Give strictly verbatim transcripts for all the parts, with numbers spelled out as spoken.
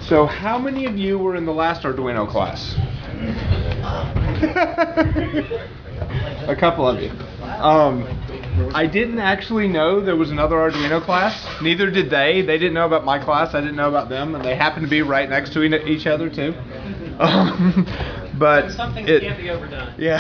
So how many of you were in the last Arduino class? A couple of you. Um, I didn't actually know there was another Arduino class. Neither did they. They didn't know about my class. I didn't know about them. And they happened to be right next to each other too. Um, but some things it, can't be overdone. Yeah.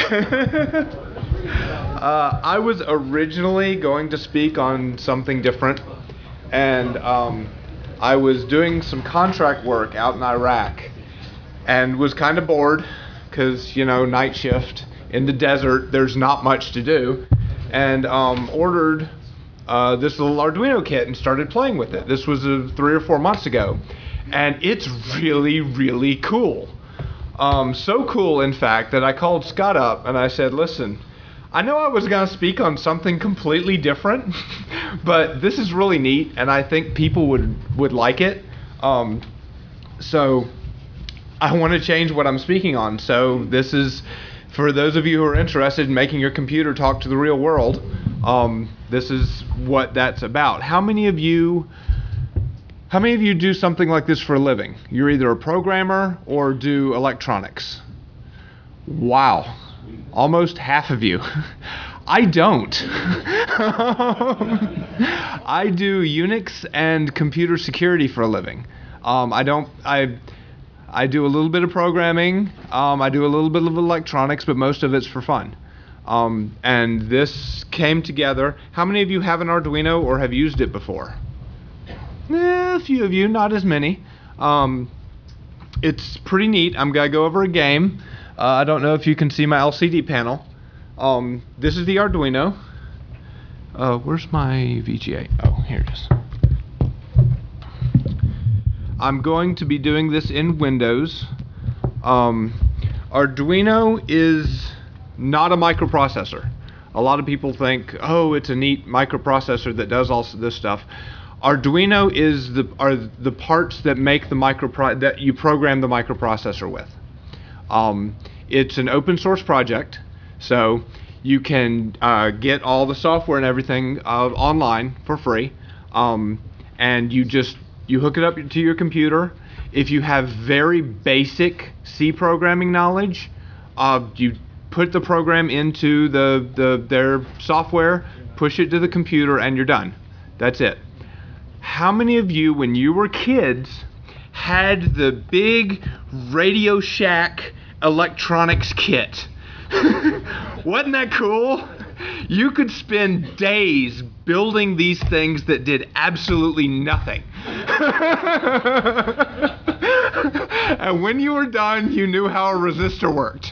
uh, I was originally going to speak on something different. And um, I was doing some contract work out in Iraq and was kind of bored because, you know, night shift in the desert, there's not much to do, and um, ordered uh, this little Arduino kit and started playing with it. This was uh, three or four months ago, and it's really, really cool. Um, so cool, in fact, that I called Scott up and I said, listen, I know I was going to speak on something completely different, but this is really neat, and I think people would, would like it. Um, so I want to change what I'm speaking on. So this is, for those of you who are interested in making your computer talk to the real world, um, this is what that's about. How many of you, how many of you do something like this for a living? You're either a programmer or do electronics. Wow. Almost half of you. I don't. I do Unix and computer security for a living. Um, I don't, I, I do a little bit of programming. Um, I do a little bit of electronics, but most of it's for fun. Um, and this came together. How many of you have an Arduino or have used it before? Eh, a few of you, not as many. Um, it's pretty neat. I'm gonna go over a game. Uh, I don't know if you can see my L C D panel. Um, this is the Arduino. Uh, where's my V G A? Oh, here it is. I'm going to be doing this in Windows. Um, Arduino is not a microprocessor. A lot of people think, oh, it's a neat microprocessor that does all this stuff. Arduino is the are the parts that make the micro that you program the microprocessor with. Um, it's an open source project, so you can uh, get all the software and everything uh, online for free, um, and you just you hook it up to your computer. If you have very basic C programming knowledge, uh, you put the program into the, the their software, push it to the computer, and you're done. That's it. How many of you, when you were kids, had the big Radio Shack electronics kit? Wasn't that cool? You could spend days building these things that did absolutely nothing. And when you were done, you knew how a resistor worked.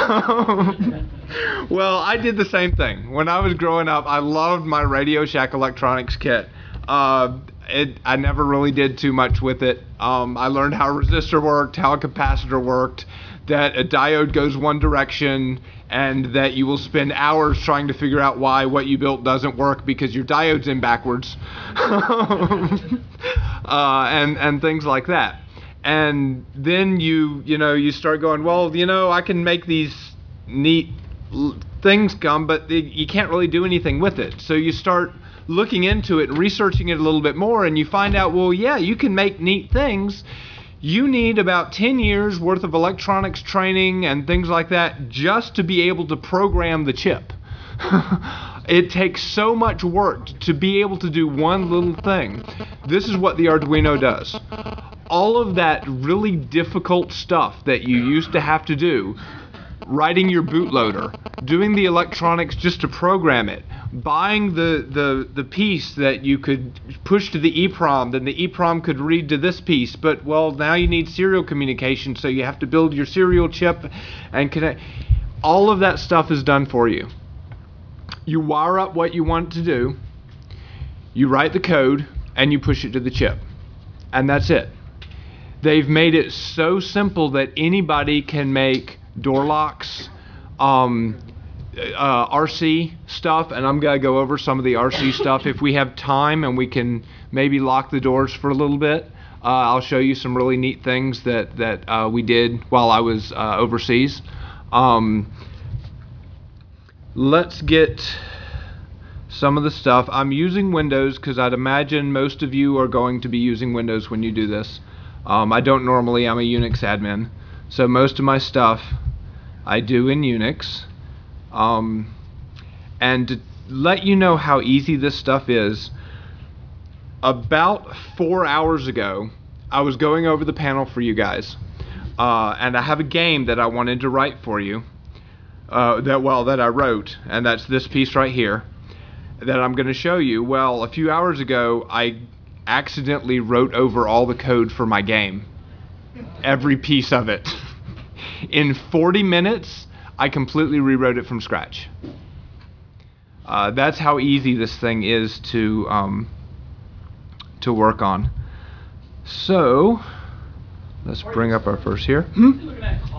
Well, I did the same thing. When I was growing up, I loved my Radio Shack electronics kit. Uh, it, I never really did too much with it. Um, I learned how a resistor worked, how a capacitor worked, that a diode goes one direction, and that you will spend hours trying to figure out why what you built doesn't work because your diode's in backwards, uh, and and things like that. And then you you know you start going, well, you know, I can make these neat things come, but you can't really do anything with it. So you start looking into it and researching it a little bit more, and you find out, well, yeah, you can make neat things. You need about ten years worth of electronics training and things like that just to be able to program the chip. It takes so much work to be able to do one little thing. This is what the Arduino does. All of that really difficult stuff that you used to have to do, writing your bootloader, doing the electronics just to program it, buying the, the, the piece that you could push to the EEPROM, then the EEPROM could read to this piece, but well, now you need serial communication, so you have to build your serial chip and connect. All of that stuff is done for you. You wire up what you want to do, you write the code, and you push it to the chip. And that's it. They've made it so simple that anybody can make door locks, um, uh, R C stuff, and I'm gonna go over some of the R C stuff if we have time and we can maybe lock the doors for a little bit. Uh, I'll show you some really neat things that that uh, we did while I was uh, overseas. Um, let's get some of the stuff. I'm using Windows because I'd imagine most of you are going to be using Windows when you do this. Um, I don't normally, I'm a Unix admin. So most of my stuff I do in Unix. Um, and to let you know how easy this stuff is, about four hours ago, I was going over the panel for you guys. Uh, and I have a game that I wanted to write for you. Uh, that well that I wrote, and that's this piece right here that I'm going to show you. Well, a few hours ago I accidentally wrote over all the code for my game, every piece of it. In forty minutes I completely rewrote it from scratch. Uh, that's how easy this thing is to um, to work on. So let's bring up our first here. Hmm?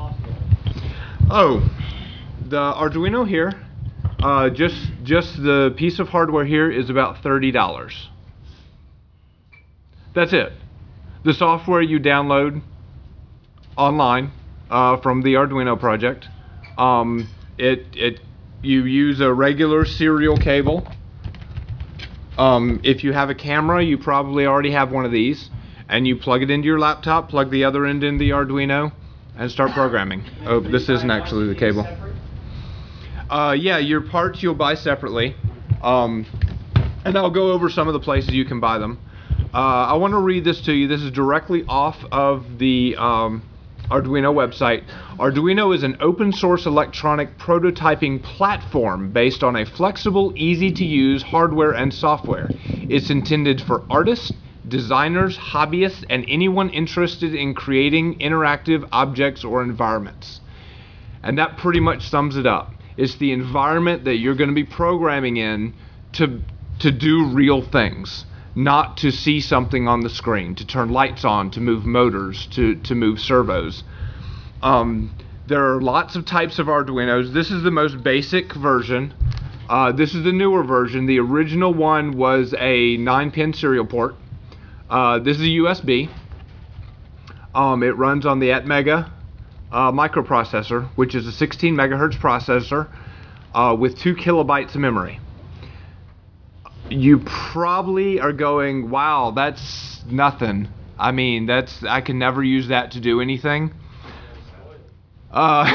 Oh. The Arduino here, uh, just just the piece of hardware here is about thirty dollars. That's it. The software you download online uh, from the Arduino project. Um, it it you use a regular serial cable. Um, if you have a camera, you probably already have one of these, and you plug it into your laptop, plug the other end in the Arduino, and start programming. Oh, this isn't actually the cable. Uh, yeah, your parts you'll buy separately, um, and I'll go over some of the places you can buy them. Uh, I want to read this to you. This is directly off of the um, Arduino website. Arduino is an open source electronic prototyping platform based on a flexible, easy to use hardware and software. It's intended for artists, designers, hobbyists, and anyone interested in creating interactive objects or environments. And that pretty much sums it up. It's the environment that you're going to be programming in to, to do real things, not to see something on the screen, to turn lights on, to move motors, to, to move servos. Um, there are lots of types of Arduinos. This is the most basic version. Uh, this is the newer version. The original one was a nine pin serial port. Uh, this is a U S B. Um, it runs on the Atmega Uh, microprocessor, which is a sixteen megahertz processor uh, with two kilobytes of memory. You probably are going, wow, that's nothing. I mean, that's I can never use that to do anything. Uh,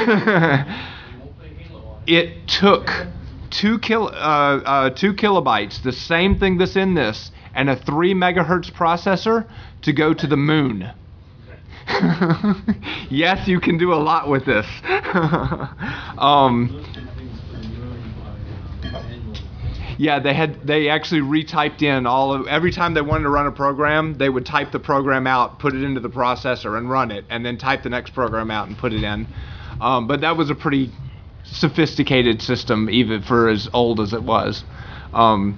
it took two kil uh, uh, two kilobytes, the same thing that's in this, and a three megahertz processor to go to the moon. Yes, you can do a lot with this. um, yeah, they had they actually retyped in all of every time they wanted to run a program, they would type the program out, put it into the processor, and run it, and then type the next program out and put it in. Um, but that was a pretty sophisticated system, even for as old as it was. Um,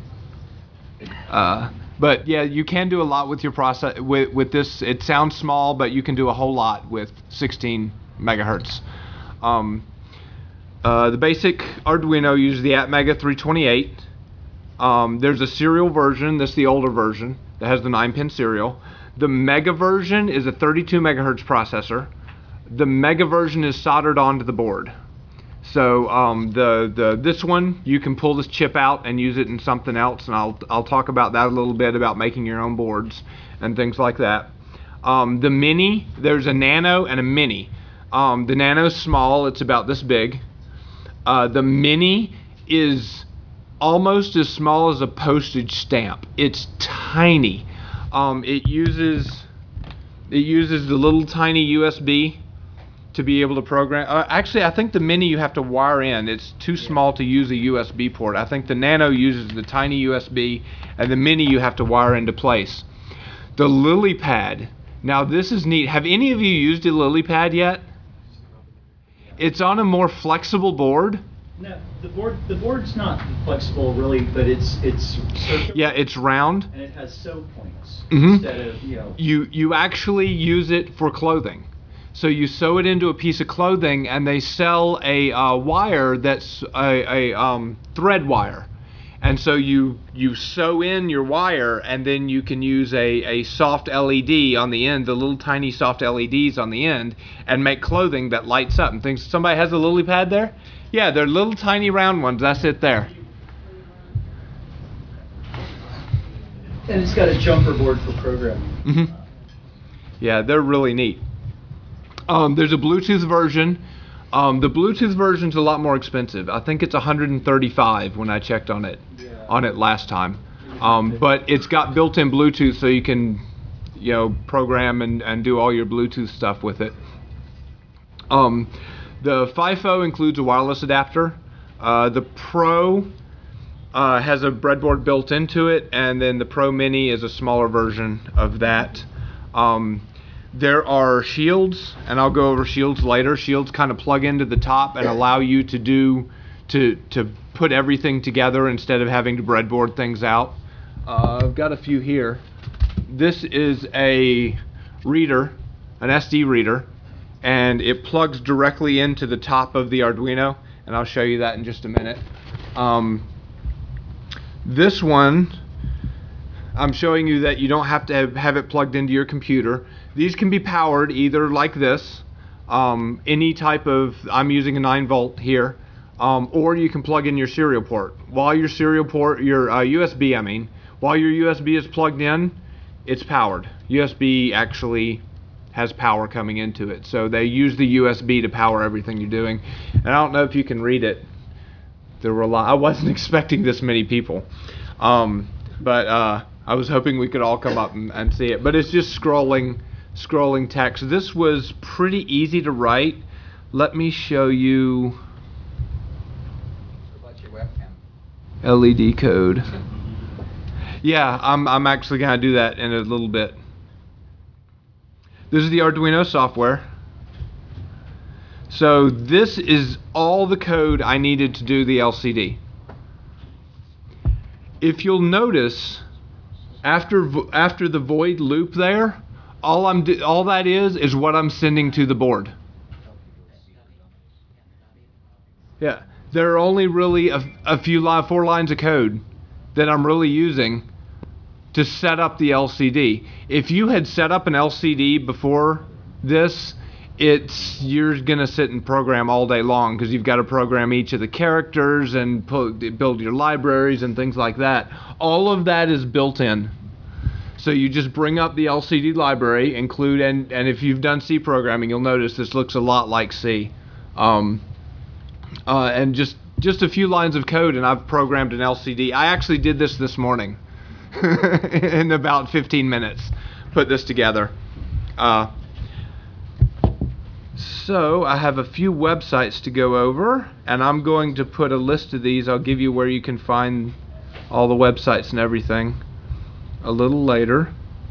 uh, But yeah, you can do a lot with your process with with this. It sounds small, but you can do a whole lot with sixteen megahertz. Um, uh, the basic Arduino uses the Atmega three twenty-eight. Um, there's a serial version. That's the older version that has the nine pin serial. The Mega version is a thirty-two megahertz processor. The Mega version is soldered onto the board. So um, the the this one, you can pull this chip out and use it in something else, and I'll I'll talk about that a little bit, about making your own boards and things like that. Um, the Mini, there's a Nano and a Mini. Um, the Nano's small; it's about this big. Uh, the Mini is almost as small as a postage stamp. It's tiny. Um, it uses it uses the little tiny U S B to be able to program. Uh, actually, I think the Mini you have to wire in. It's too small to use a U S B port. I think the Nano uses the tiny U S B, and the Mini you have to wire into place. The LilyPad. Now this is neat. Have any of you used a LilyPad yet? It's on a more flexible board. No, the board the board's not flexible really, but it's it's circular. Yeah, it's round. And it has sew points Mm-hmm. instead of, you know. You you actually use it for clothing. So you sew it into a piece of clothing, and they sell a uh, wire that's a, a um, thread wire. And so you you sew in your wire, and then you can use a, a soft L E D on the end, the little tiny soft L E Ds on the end, and make clothing that lights up and things. Somebody has a LilyPad there? Yeah, they're little tiny round ones. That's it there. And it's got a jumper board for programming. Mm-hmm. Yeah, they're really neat. Um, there's a Bluetooth version. Um, the Bluetooth version's a lot more expensive. I think it's one hundred thirty-five when I checked on it on it last time. Um, but it's got built-in Bluetooth, so you can, you know, program and, and do all your Bluetooth stuff with it. Um, the FIFO includes a wireless adapter. Uh, the Pro uh, has a breadboard built into it, and then the Pro Mini is a smaller version of that. Um, there are shields, and I'll go over shields later. Shields kind of plug into the top and allow you to do to to put everything together instead of having to breadboard things out. Uh, I've got a few here. This is a reader, an S D reader, and it plugs directly into the top of the Arduino, and I'll show you that in just a minute. Um, this one, I'm showing you that you don't have to have, have it plugged into your computer. These can be powered either like this, um, any type of, I'm using a nine volt here, um, or you can plug in your serial port. While your serial port, your uh, U S B, I mean, while your U S B is plugged in, it's powered. U S B actually has power coming into it. So they use the U S B to power everything you're doing. And I don't know if you can read it. There were a lot, I wasn't expecting this many people. Um, but uh, I was hoping we could all come up and, and see it. But it's just scrolling, scrolling text. This was pretty easy to write. Let me show you What about your webcam? L E D code. Yeah, I'm, I'm actually gonna do that in a little bit. This is the Arduino software. So this is all the code I needed to do the L C D. If you'll notice, after after the void loop there, all I'm do, all that is is what I'm sending to the board. Yeah, there are only really a, a few li four lines of code that I'm really using to set up the L C D. If you had set up an L C D before this, it's you're gonna sit and program all day long because you've got to program each of the characters and put, build your libraries and things like that. All of that is built in. So you just bring up the L C D library, include, and, and if you've done C programming, you'll notice this looks a lot like C. Um, uh, and just, just a few lines of code and I've programmed an L C D. I actually did this this morning. In about fifteen minutes, put this together. Uh, so I have a few websites to go over, and I'm going to put a list of these. I'll give you where you can find all the websites and everything a little later.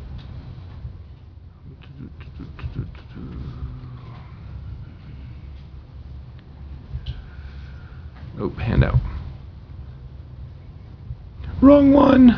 Oh, handout. Wrong one.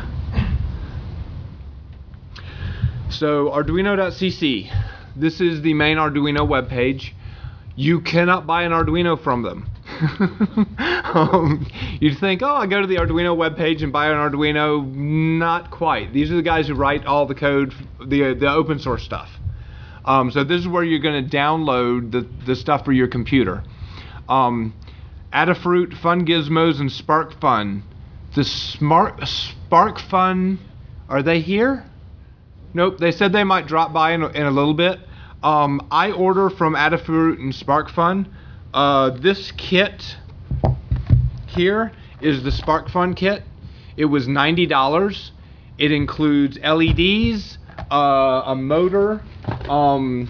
So Arduino dot C C, this is the main Arduino webpage. You cannot buy an Arduino from them. um, you'd think, oh, I go to the Arduino webpage and buy an Arduino. Not quite. These are the guys who write all the code, the, the open source stuff. Um, so this is where you're going to download the, the stuff for your computer. Um, Adafruit, Fun Gizmos, and SparkFun. The Smart SparkFun, are they here? Nope, they said they might drop by in a, in a little bit. Um, I order from Adafruit and SparkFun. Uh, this kit here is the SparkFun kit. It was ninety dollars. It includes L E Ds, uh, a motor, um,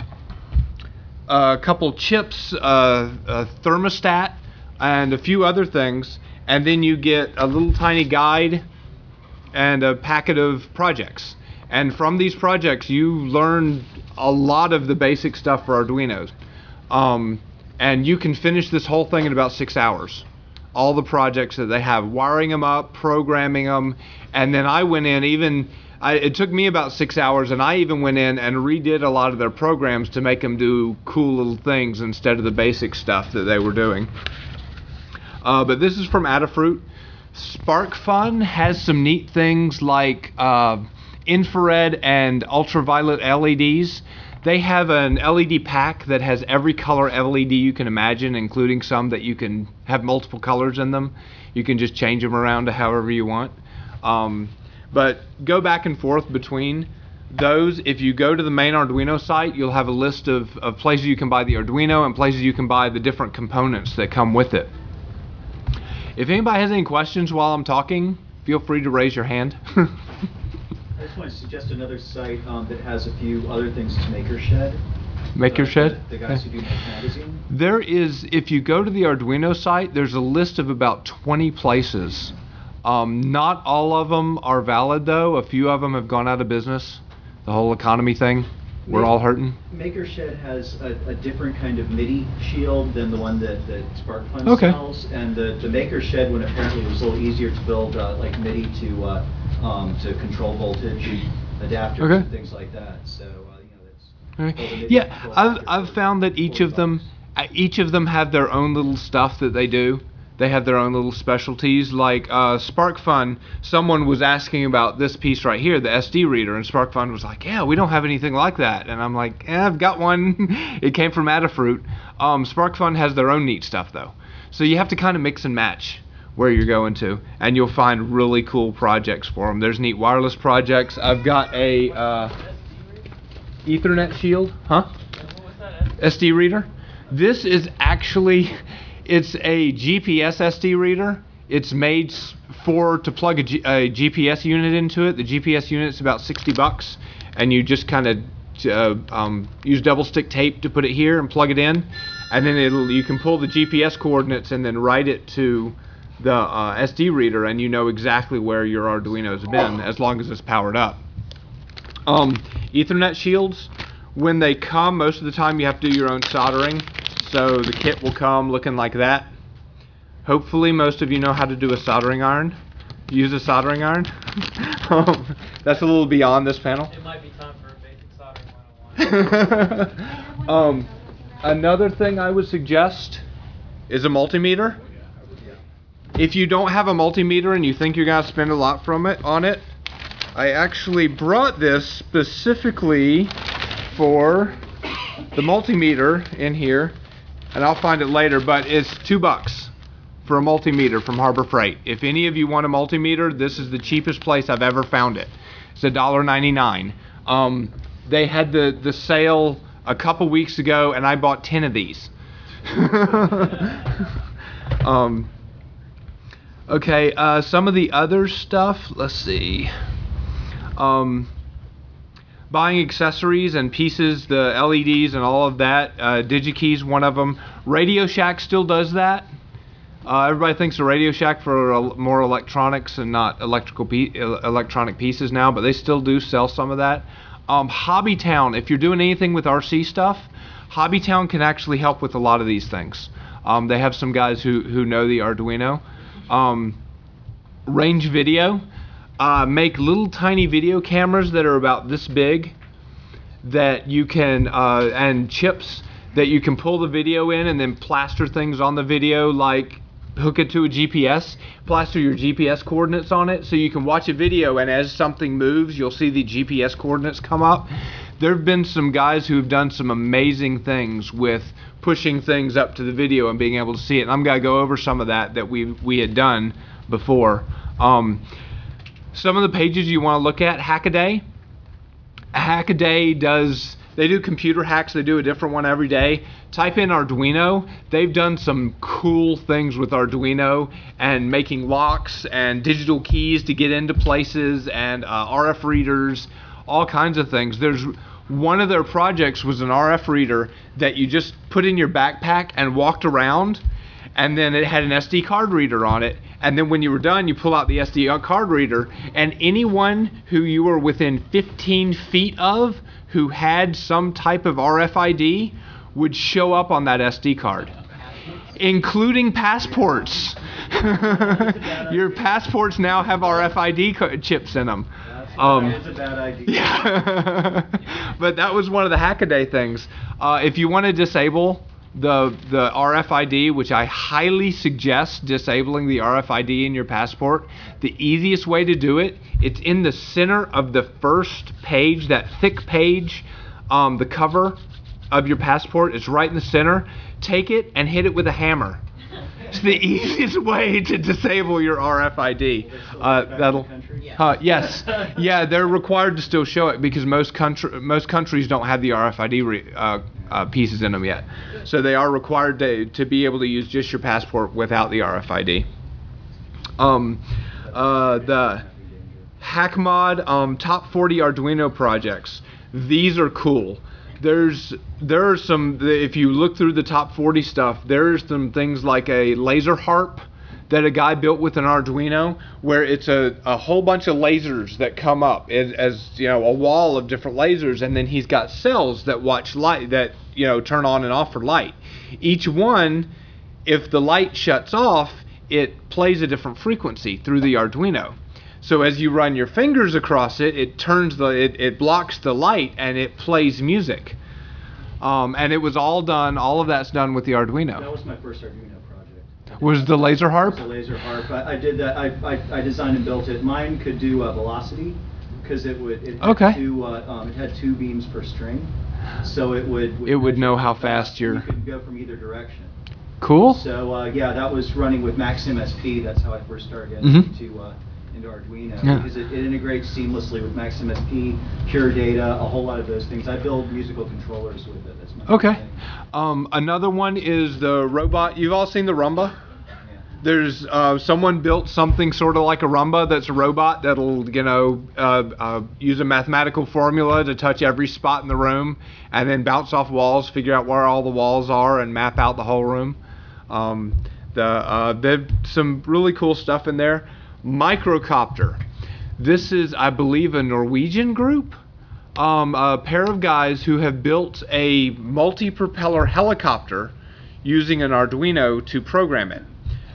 a couple chips, uh, a thermostat, and a few other things. And then you get a little tiny guide and a packet of projects. And from these projects, you learn a lot of the basic stuff for Arduinos. Um, and you can finish this whole thing in about six hours. All the projects that they have, wiring them up, programming them. And then I went in, even, I, it took me about six hours, and I even went in and redid a lot of their programs to make them do cool little things instead of the basic stuff that they were doing. Uh, but this is from Adafruit. SparkFun has some neat things like uh, infrared and ultraviolet L E Ds. They have an L E D pack that has every color L E D you can imagine, including some that you can have multiple colors in them. You can just change them around to however you want. Um, but go back and forth between those, if you go to the main Arduino site, you'll have a list of, of places you can buy the Arduino and places you can buy the different components that come with it. If anybody has any questions while I'm talking, feel free to raise your hand. I just want to suggest another site um, that has a few other things. It's Makershed. Makershed? The, the guys who do Make Magazine. There is, if you go to the Arduino site, there's a list of about twenty places. Um, not all of them are valid though. A few of them have gone out of business. The whole economy thing, we're all hurting. Makershed has a, a different kind of MIDI shield than the one that, that SparkFun Okay. sells. And the, the Makershed one apparently was a little easier to build uh, like MIDI to uh, um, to control voltage adapters Okay. and things like that. So, uh, you know, that's... Okay. well, the MIDI Yeah, control I've, adapters I've are found that each of them, forty bucks. uh, each of them have their own little stuff that they do. They have their own little specialties. Like uh, SparkFun, someone was asking about this piece right here, the S D reader, and SparkFun was like, yeah, we don't have anything like that. And I'm like, eh, I've got one. It came from Adafruit. Um, SparkFun has their own neat stuff though. So you have to kind of mix and match where you're going to, and you'll find really cool projects for them. There's neat wireless projects. I've got a uh, Ethernet shield, huh? S D reader. This is actually, it's a G P S S D reader. It's made s- for to plug a, G, a G P S unit into it. The G P S unit's about sixty bucks, and you just kind of uh, um, use double stick tape to put it here and plug it in, and then it'll you can pull the G P S coordinates and then write it to the uh, S D reader, and you know exactly where your Arduino's been as long as it's powered up. Um, Ethernet shields, when they come, most of the time you have to do your own soldering. So the kit will come looking like that. Hopefully most of you know how to do a soldering iron. Use a soldering iron. um, that's a little beyond this panel. It might be time for a basic soldering one oh one. um, another thing I would suggest is a multimeter. If you don't have a multimeter and you think you're gonna spend a lot from it on it, I actually brought this specifically for the multimeter in here, and I'll find it later, but it's two bucks for a multimeter from Harbor Freight. If any of you want a multimeter, this is the cheapest place I've ever found it. It's a dollar ninety-nine. Um, they had the, the sale a couple weeks ago, and I bought ten of these. um, okay, uh, some of the other stuff, let's see. Um, buying accessories and pieces, the L E Ds and all of that. Uh, DigiKey's one of them. Radio Shack still does that. Uh, everybody thinks of Radio Shack for uh, more electronics and not electrical pe- electronic pieces now, but they still do sell some of that. Um, Hobbytown, if you're doing anything with R C stuff, Hobbytown can actually help with a lot of these things. Um, they have some guys who, who know the Arduino. Um, Range Video. Uh, make little tiny video cameras that are about this big that you can, uh, and chips that you can pull the video in and then plaster things on the video, like hook it to a G P S, plaster your G P S coordinates on it so you can watch a video, and as something moves, you'll see the G P S coordinates come up. There have been some guys who have done some amazing things with pushing things up to the video and being able to see it, and I'm going to go over some of that that we we had done before. Um, Some of the pages you want to look at, Hackaday. Hackaday does, they do computer hacks, they do a different one every day. Type in Arduino. They've done some cool things with Arduino and making locks and digital keys to get into places and uh, R F readers, all kinds of things. There's one of their projects was an R F reader that you just put in your backpack and walked around, and then it had an S D card reader on it. And then when you were done, you pull out the S D card reader, and anyone who you were within fifteen feet of who had some type of R F I D would show up on that S D card, including passports. Your passports now have R F I D co- chips in them. Um, that is a bad idea. Yeah. But that was one of the Hackaday things. Uh, if you want to disable the the R F I D, which I highly suggest disabling the R F I D in your passport, the easiest way to do it, it's in the center of the first page, that thick page, um, the cover of your passport is right in the center. Take it and hit it with a hammer. It's the easiest way to disable your R F I D. Uh, that'll. Uh, yes, yeah, they're required to still show it because most country most countries don't have the R F I D re, uh, uh, pieces in them yet, so they are required to to be able to use just your passport without the R F I D. Um, uh, the HackMod um, top forty Arduino projects. These are cool. There's there are some, if you look through the top forty stuff, there's some things like a laser harp that a guy built with an Arduino, where it's a, a whole bunch of lasers that come up as, as you know, a wall of different lasers, and then he's got cells that watch light, that you know turn on and off for light. Each one, if the light shuts off, it plays a different frequency through the Arduino. So as you run your fingers across it, it turns the it, it blocks the light and it plays music. Um, and it was all done. All of that's done with the Arduino. That was my first Arduino project. Was the laser harp? It was a laser harp. I, I did that. I, I, I designed and built it. Mine could do uh, velocity because it would. It had Okay. Two, uh, um, it had two beams per string, so it would. It would know measure how fast you're- You could go from either direction. Cool. So uh, yeah, that was running with Max M S P. That's how I first started getting Mhm. into uh, into Arduino Yeah. because it, it integrates seamlessly with Max M S P, Pure Data, a whole lot of those things. I build musical controllers with it. That's my Okay. thing. Um, another one is the robot. You've all seen the Rumba? Yeah. There's uh, someone built something sort of like a Rumba that's a robot that'll, you know, uh, uh, use a mathematical formula to touch every spot in the room and then bounce off walls, figure out where all the walls are, and map out the whole room. Um, the uh, there's some really cool stuff in there. Microcopter. This is, I believe, a Norwegian group. Um, a pair of guys who have built a multi-propeller helicopter using an Arduino to program it.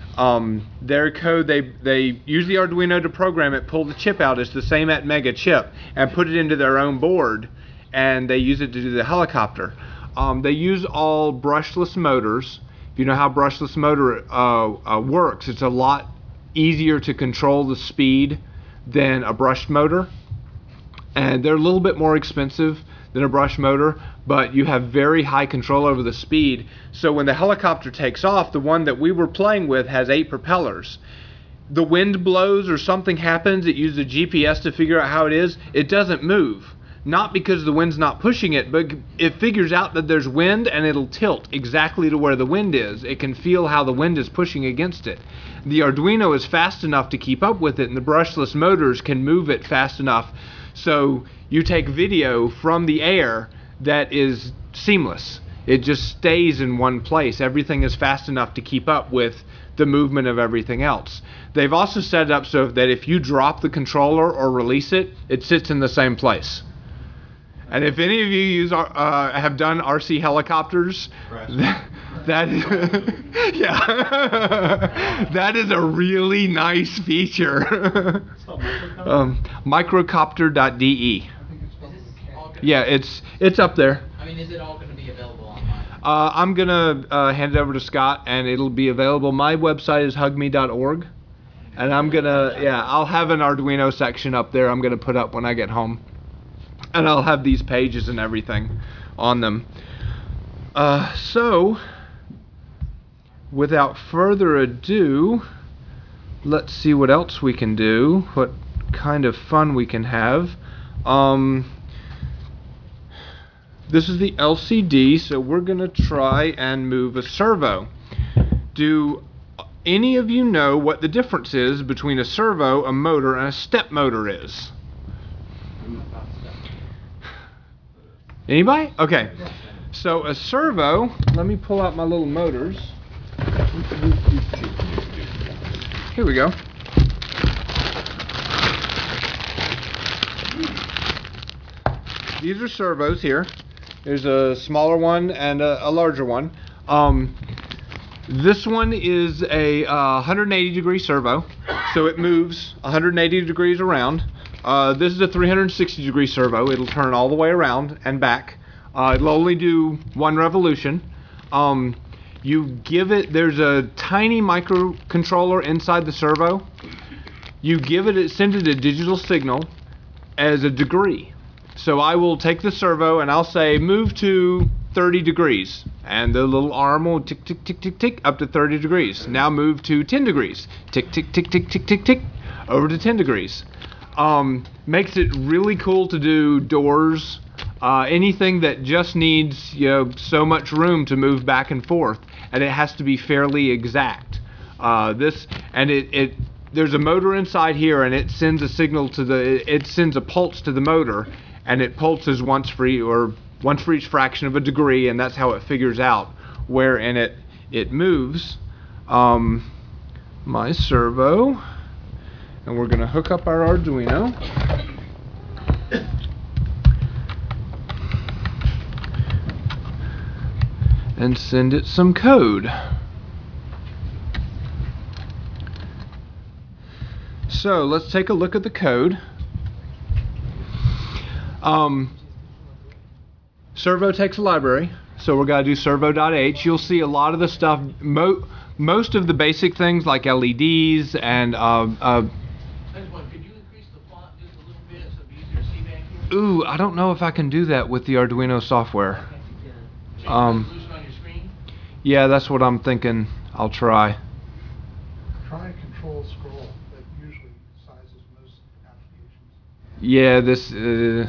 Um, their code, they, they use the Arduino to program it, pull the chip out, it's the same at Mega chip, and put it into their own board, and they use it to do the helicopter. Um, they use all brushless motors. If you know how brushless motor uh, uh, works, it's a lot easier to control the speed than a brushed motor. And they're a little bit more expensive than a brush motor, but you have very high control over the speed. So when the helicopter takes off, the one that we were playing with has eight propellers. The wind blows or something happens, it uses a G P S to figure out how it is, it doesn't move. Not because the wind's not pushing it, but it figures out that there's wind and it'll tilt exactly to where the wind is. It can feel how the wind is pushing against it. The Arduino is fast enough to keep up with it, and the brushless motors can move it fast enough. So you take video from the air that is seamless. It just stays in one place. Everything is fast enough to keep up with the movement of everything else. They've also set it up so that if you drop the controller or release it, it sits in the same place. And if any of you use uh, have done R C helicopters, that, that is, yeah, that is a really nice feature. um, microcopter dot D E. Is this all gonna, Yeah, it's it's up there. I mean, is it all going to be available online? Uh, I'm gonna uh, hand it over to Scott, and it'll be available. My website is hug me dot org, and I'm gonna yeah, I'll have an Arduino section up there. I'm gonna put up when I get home. And I'll have these pages and everything on them. Uh, so, without further ado, let's see what else we can do, what kind of fun we can have. Um, this is the L C D, so we're going to try and move a servo. Do any of you know what the difference is between a servo, a motor, and a step motor is? Anybody? Okay. So a servo, let me pull out my little motors. Here we go. These are servos here. There's a smaller one and a, a larger one. Um, this one is a uh, one hundred eighty degree servo, so it moves one hundred eighty degrees around. Uh, this is a three hundred sixty degree servo. It'll turn all the way around and back. Uh, it'll only do one revolution. Um, you give it, there's a tiny microcontroller inside the servo. You give it, send it a digital signal as a degree. So I will take the servo and I'll say move to thirty degrees. And the little arm will tick, tick, tick, tick, tick, up to thirty degrees. Now move to ten degrees. Tick, tick, tick, tick, tick, tick, tick, over to ten degrees. Um, makes it really cool to do doors, uh, anything that just needs, you know, so much room to move back and forth, and it has to be fairly exact. Uh, this, and it, it, there's a motor inside here, and it sends a signal to the, it sends a pulse to the motor, and it pulses once for each, or once for each fraction of a degree, and that's how it figures out where in it it moves. Um, my servo. And we're going to hook up our Arduino. And send it some code. So let's take a look at the code. Um, servo takes a library, so we're going to do servo.h. You'll see a lot of the stuff, mo most of the basic things like L E Ds and uh, uh, Could you increase the font just a little bit so it'd be easier to see back here? ooh, I don't know if I can do that with the Arduino software. Change Um, the resolution on your screen? Yeah, that's what I'm thinking. I'll try. Try control scroll. That usually sizes most applications. Yeah, this. Uh,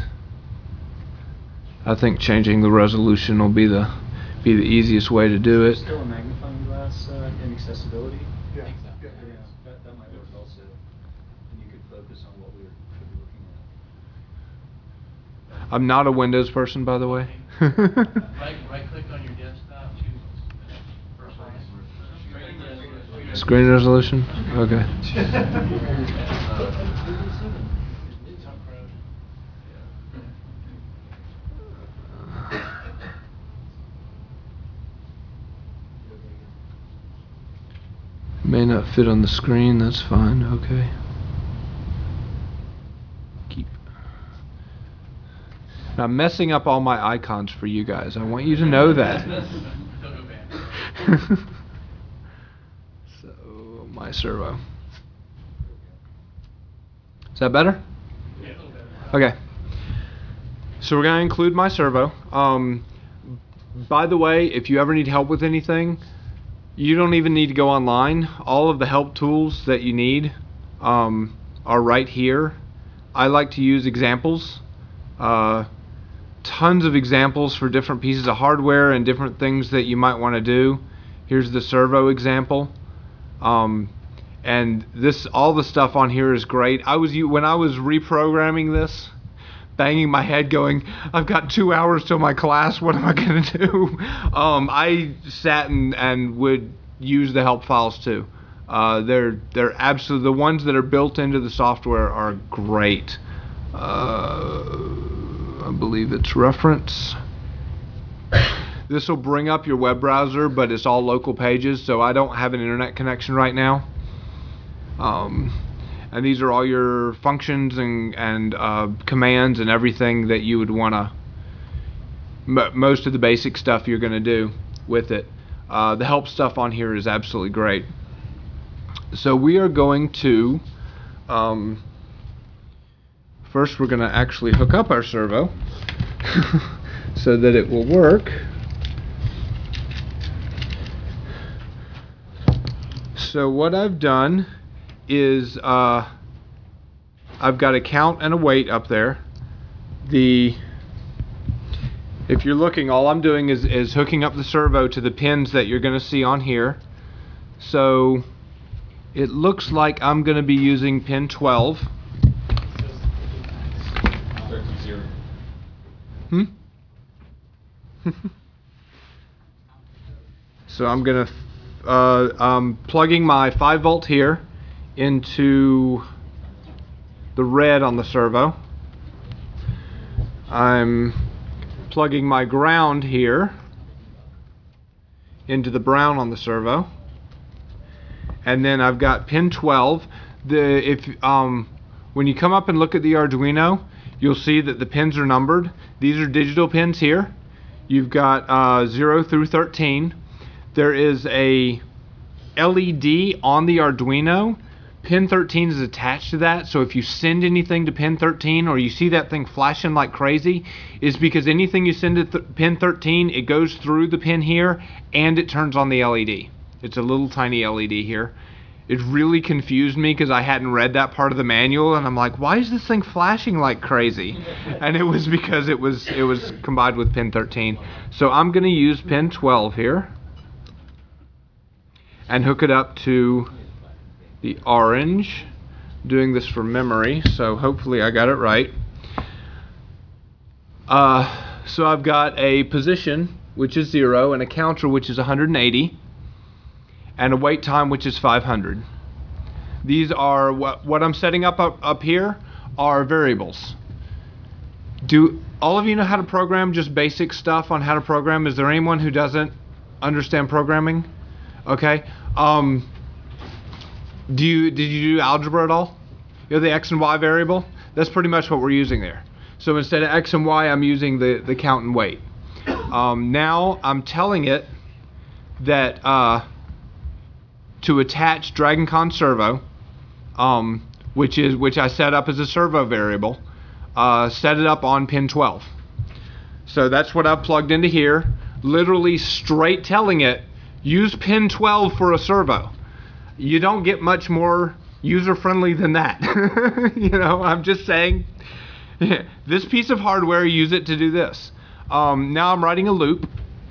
I think changing the resolution will be the be the easiest way to do it. Still a magnifying glass uh, in accessibility? Yeah. think so. Yeah, Yeah, that, that might work also. And you could focus on what we were should be looking at. I'm not a Windows person, by the way. Right, right click on your desktop, choose first line. Screen resolution. Okay. May not fit on the screen. That's fine. Okay. Keep. Now I'm messing up all my icons for you guys. I want you to know that. Don't go back. So my servo. Is that better? Yeah, a little better. Okay. So we're gonna include my servo. Um, by the way, if you ever need help with anything, you don't even need to go online. All of the help tools that you need um, are right here. I like to use examples. Uh, tons of examples for different pieces of hardware and different things that you might want to do. Here's the servo example. Um, and this, all the stuff on here is great. I was, when I was reprogramming this, banging my head going, I've got two hours till my class, what am I gonna do? Um, I sat and, and would use the help files too. Uh, they're, they're absolutely, the ones that are built into the software are great. Uh, I believe it's reference. This will bring up your web browser, but it's all local pages, so I don't have an internet connection right now. Um, and these are all your functions and, and uh, commands and everything that you would want to, most of the basic stuff you're going to do with it. Uh, the help stuff on here is absolutely great. So we are going to, um, first we're going to actually hook up our servo so that it will work. So what I've done is uh, I've got a count and a weight up there. The if you're looking, all I'm doing is, is hooking up the servo to the pins that you're going to see on here. So it looks like I'm going to be using pin twelve. Hmm? So I'm going to uh, I'm plugging my five volt here into the red on the servo. I'm plugging my ground here into the brown on the servo. And then I've got pin twelve. The if um, when you come up and look at the Arduino, you'll see that the pins are numbered. These are digital pins here. You've got uh, zero through thirteen. There is a L E D on the Arduino pin thirteen is attached to that. So if you send anything to pin thirteen or you see that thing flashing like crazy, it's because anything you send to th pin thirteen, it goes through the pin here and it turns on the L E D. It's a little tiny L E D here. It really confused me because I hadn't read that part of the manual, and I'm like, why is this thing flashing like crazy? And it was because it was it was combined with pin thirteen. So I'm going to use pin twelve here and hook it up to the orange. I'm doing this for memory, so hopefully I got it right. Uh, so I've got a position, which is zero, and a counter, which is one hundred eighty. And a wait time, which is five hundred. These are what, what I'm setting up, up up here are variables. Do all of you know how to program, just basic stuff on how to program? Is there anyone who doesn't understand programming? Okay. Um, do you, did you do algebra at all? You know the X and Y variable? That's pretty much what we're using there. So instead of X and Y, I'm using the, the count and wait. Um, now I'm telling it that uh, to attach DragonCon servo, um, which is which I set up as a servo variable, uh, set it up on pin twelve. So that's what I've plugged into here, literally straight telling it, use pin twelve for a servo. You don't get much more user-friendly than that. You know, I'm just saying, this piece of hardware, use it to do this. Um, now I'm writing a loop.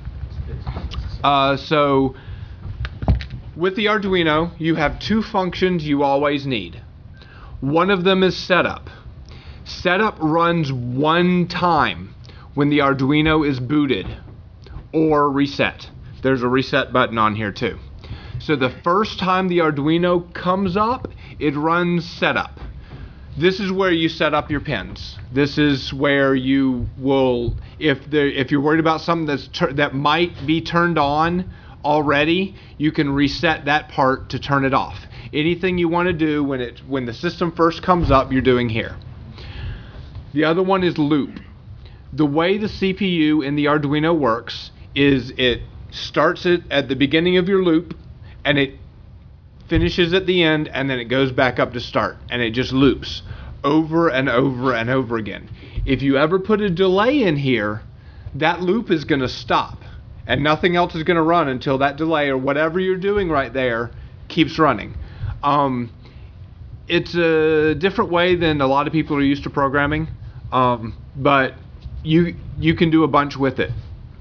Uh, so with the Arduino, you have two functions you always need. One of them is setup. Setup runs one time when the Arduino is booted or reset. There's a reset button on here too. So the first time the Arduino comes up, it runs setup. This is where you set up your pins. This is where you will, if there, if you're worried about something that's that might be turned on already, you can reset that part to turn it off. Anything you want to do when it when the system first comes up, you're doing here. The other one is loop. The way the C P U in the Arduino works is it starts it at the beginning of your loop and it finishes at the end, and then it goes back up to start, and it just loops over and over and over again. If you ever put a delay in here, that loop is going to stop, and nothing else is going to run until that delay or whatever you're doing right there keeps running. Um, it's a different way than a lot of people are used to programming, um, but you you can do a bunch with it.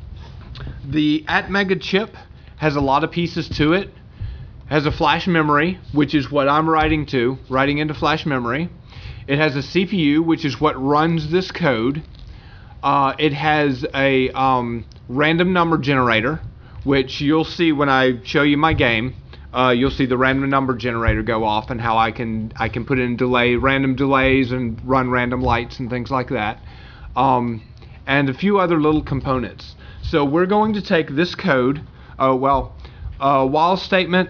The Atmega chip has a lot of pieces to it. Has a flash memory, which is what I'm writing to, writing into flash memory. It has a C P U, which is what runs this code. Uh, it has a um, random number generator, which you'll see when I show you my game. Uh, you'll see the random number generator go off and how I can I can put in delay, random delays and run random lights and things like that, um, and a few other little components. So we're going to take this code. Uh, well. Uh, while statement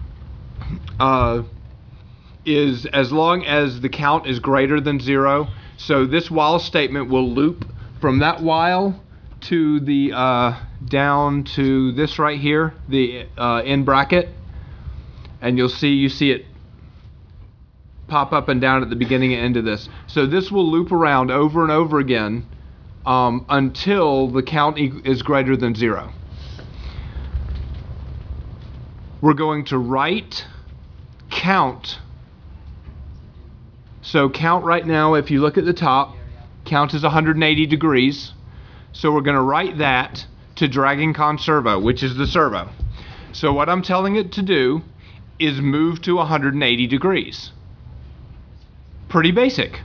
uh, is as long as the count is greater than zero. So this while statement will loop from that while to the uh, down to this right here, the uh, end bracket, and you'll see you see it pop up and down at the beginning and end of this. So this will loop around over and over again um, until the count e is greater than zero. We're going to write count. So count right now, if you look at the top, count is one hundred eighty degrees. So we're going to write that to DragonCon servo, which is the servo. So what I'm telling it to do is move to one hundred eighty degrees. Pretty basic.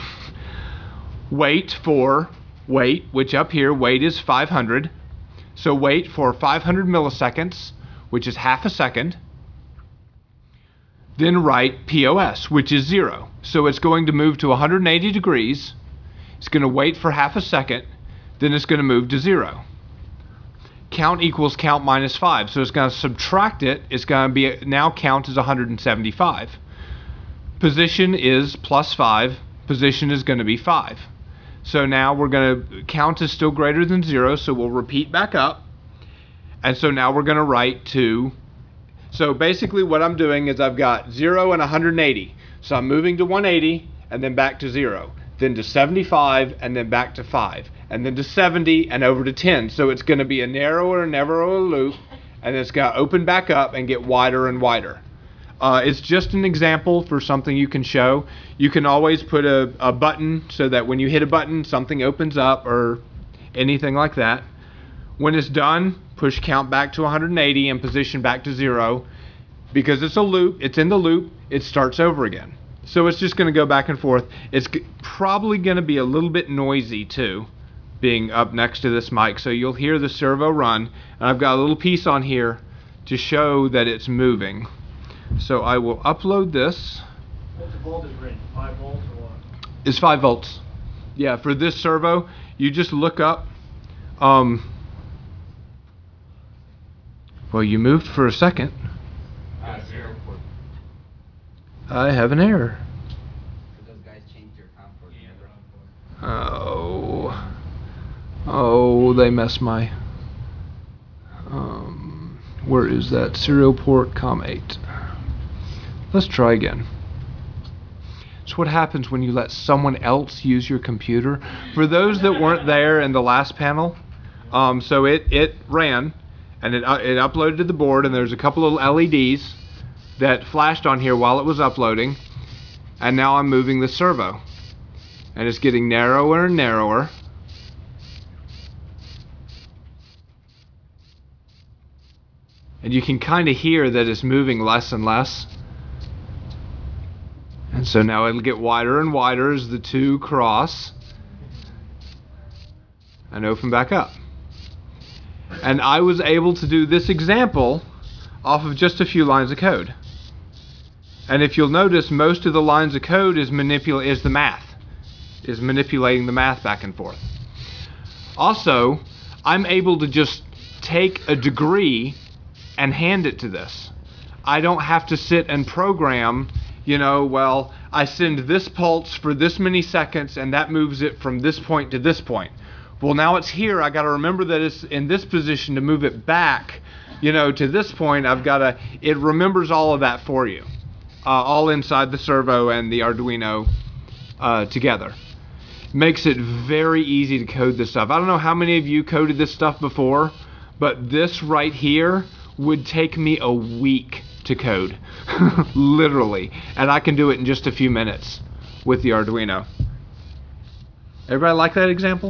Wait for, wait, which up here, wait is five hundred. So wait for five hundred milliseconds, which is half a second. Then write P O S, which is zero. So it's going to move to one hundred eighty degrees. It's going to wait for half a second. Then it's going to move to zero. Count equals count minus five. So it's going to subtract it. It's going to be, now count is one hundred seventy-five. Position is plus five. Position is going to be five. So now we're going to, count is still greater than zero. So we'll repeat back up. And so now we're going to write to, So basically what I'm doing is I've got zero and one hundred eighty. So I'm moving to one eighty and then back to zero, then to seventy-five and then back to five, and then to seventy and over to ten. So it's going to be a narrower and narrower loop, and it's got to open back up and get wider and wider. Uh, it's just an example for something you can show. You can always put a, a button so that when you hit a button, something opens up or anything like that. When it's done, push count back to one hundred eighty and position back to zero. Because it's a loop, it's in the loop, it starts over again. So it's just going to go back and forth. It's g- probably going to be a little bit noisy too, being up next to this mic. So you'll hear the servo run. And I've got a little piece on here to show that it's moving. So I will upload this. What's the voltage range? Five volts or what? It's five volts. Yeah, for this servo, you just look up. Um, well, you moved for a second. Uh, zero port. I have an error. So those guys changed your COM port, remember? Oh. Oh, they messed my. Um, where is that? Serial port COM eight. Let's try again. It's what happens when you let someone else use your computer. For those that weren't there in the last panel, um, so it, it ran and it, uh, it uploaded to the board, and there's a couple of L E Ds that flashed on here while it was uploading. And now I'm moving the servo. And it's getting narrower and narrower. And you can kind of hear that it's moving less and less. And so now it'll get wider and wider as the two cross and open back up. And I was able to do this example off of just a few lines of code. And if you'll notice, most of the lines of code is manipula- is the math, is manipulating the math back and forth. Also, I'm able to just take a degree and hand it to this. I don't have to sit and program, you know, well, I send this pulse for this many seconds and that moves it from this point to this point. Well, now it's here. I got to remember that it's in this position to move it back, you know, to this point. I've got to, it remembers all of that for you, uh, all inside the servo and the Arduino uh, together. Makes it very easy to code this stuff. I don't know how many of you coded this stuff before, but this right here would take me a week to code, literally, and I can do it in just a few minutes with the Arduino. Everybody like that example?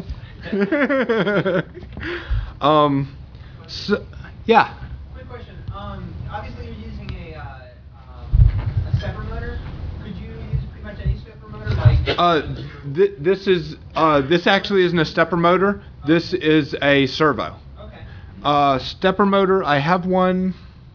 um, so, yeah. Quick question. Um, obviously, you're using a uh, um, a stepper motor. Could you use pretty much any stepper motor? Like Uh, th- this is uh, this actually isn't a stepper motor. This is a servo. okay. Uh, stepper motor. I have one.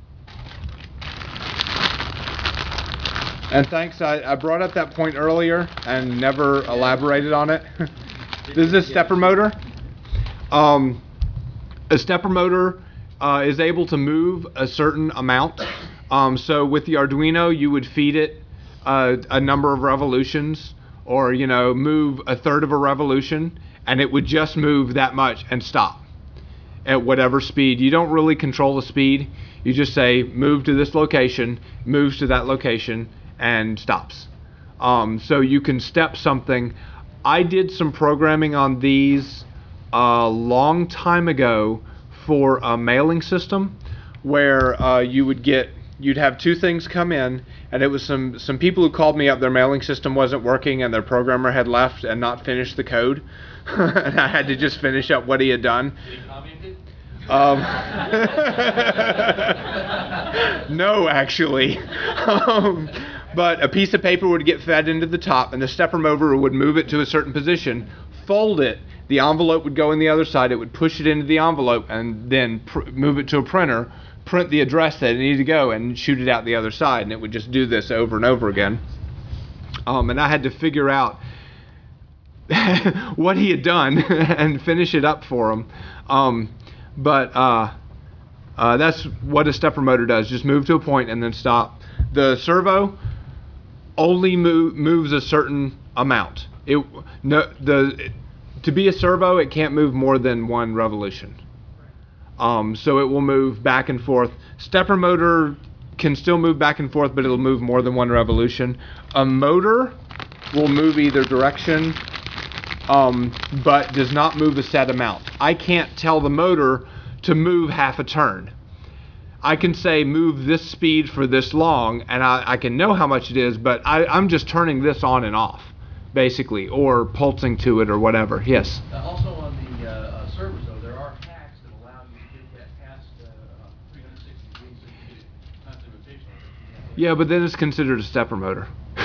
And thanks, I, I brought up that point earlier and never elaborated on it. This is a stepper motor. Um, a stepper motor uh, is able to move a certain amount. Um, so with the Arduino, you would feed it uh, a number of revolutions, or you know, move a third of a revolution, and it would just move that much and stop at whatever speed. You don't really control the speed. You just say move to this location, moves to that location, and stops. Um, so you can step something. I did some programming on these a long time ago for a mailing system where uh, you would get, you'd have two things come in, and it was some, some people who called me up, their mailing system wasn't working and their programmer had left and not finished the code. And I had to just finish up what he had done. Um, no, actually. um, but a piece of paper would get fed into the top, and the stepper motor would move it to a certain position, fold it, the envelope would go in the other side, it would push it into the envelope, and then pr- move it to a printer, print the address that it needed to go, and shoot it out the other side, and it would just do this over and over again. Um, and I had to figure out what he had done and finish it up for him. Um, but uh, uh, that's what a stepper motor does, just move to a point and then stop. The servo only move, moves a certain amount. It no the to be a servo, it can't move more than one revolution. Um, so it will move back and forth. Stepper motor can still move back and forth, but it'll move more than one revolution. A motor will move either direction, um, but does not move a set amount. I can't tell the motor to move half a turn. I can say move this speed for this long, and I, I can know how much it is, but I, I'm just turning this on and off, basically, or pulsing to it or whatever. Yes? Uh, Also on the uh, uh, servers, though, there are hacks that allow you to get that past uh, uh, three hundred sixty degrees so you get it constant rotation. Yeah, but then it's considered a stepper motor.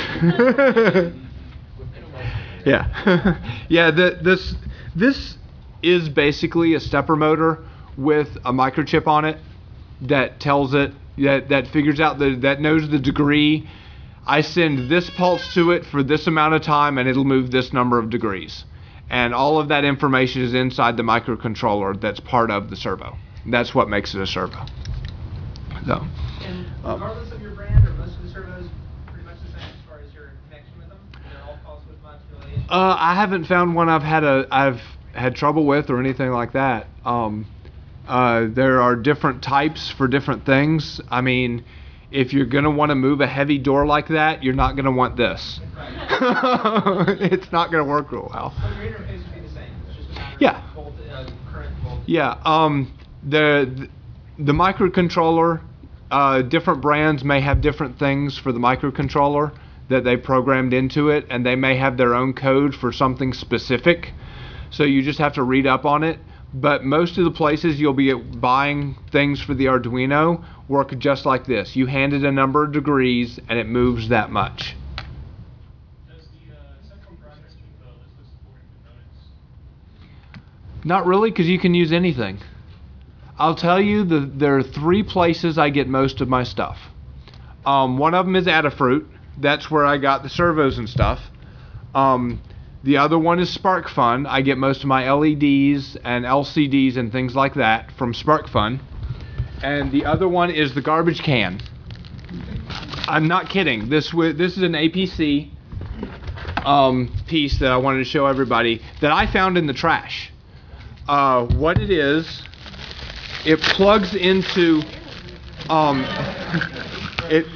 Yeah. Yeah, the, this, this is basically a stepper motor with a microchip on it that tells it, that, that figures out, the, that knows the degree. I send this pulse to it for this amount of time and it'll move this number of degrees. And all of that information is inside the microcontroller that's part of the servo. That's what makes it a servo. So, And regardless of your brand, are most of the servos pretty much the same as far as your connection with them? They're all pulse width modulation? uh, I haven't found one I've had a I've had trouble with or anything like that. Um, uh, there are different types for different things. I mean, if you're gonna want to move a heavy door like that, you're not gonna want this. It's not gonna work real well. So your interface would be the same? It's just a matter Yeah. of volt, uh, current voltage? Yeah, um, the the microcontroller, uh, different brands may have different things for the microcontroller that they programmed into it, and they may have their own code for something specific. So you just have to read up on it. But most of the places you'll be buying things for the Arduino work just like this. You hand it a number of degrees, and it moves that much. Does the uh, central process keep a list of supporting components? Not really, because you can use anything. I'll tell you, the, there are three places I get most of my stuff. Um, one of them is Adafruit. That's where I got the servos and stuff. Um, the other one is SparkFun. I get most of my L E Ds and L C Ds and things like that from SparkFun. And the other one is the garbage can. I'm not kidding. This, wi- this is an A P C um, piece that I wanted to show everybody that I found in the trash. Uh, what it is, it plugs into, um, it,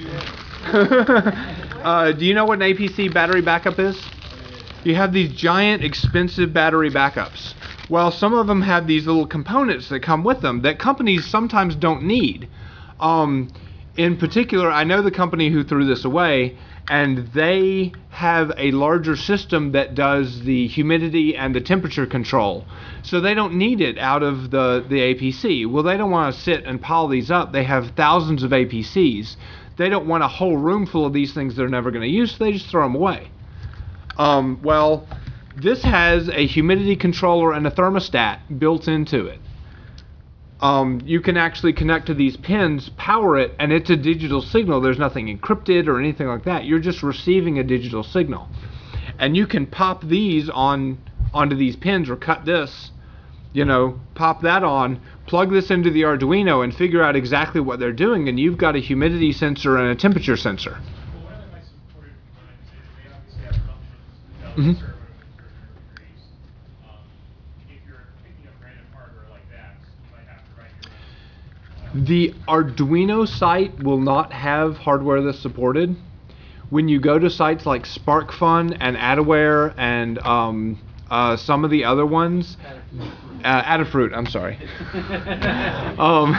uh, do you know what an A P C battery backup is? You have these giant expensive battery backups. Well, some of them have these little components that come with them that companies sometimes don't need. Um, in particular, I know the company who threw this away, and they have a larger system that does the humidity and the temperature control. So they don't need it out of the, the A P C. Well, they don't want to sit and pile these up. They have thousands of A P Cs. They don't want a whole room full of these things they're never going to use, so they just throw them away. Um, well, this has a humidity controller and a thermostat built into it. Um, you can actually connect to these pins, power it, and it's a digital signal. There's nothing encrypted or anything like that. You're just receiving a digital signal. And you can pop these on onto these pins or cut this, you know, pop that on, plug this into the Arduino and figure out exactly what they're doing, and you've got a humidity sensor and a temperature sensor. Well, one of the nice supported components is they obviously have functions that Mhm. servo to certain degrees. Um, if you're picking up random hardware like that, you might have to write your own. The Arduino site will not have hardware that's supported. When you go to sites like SparkFun and Adaware and um, uh, some of the other ones, uh, Adafruit, I'm sorry. um,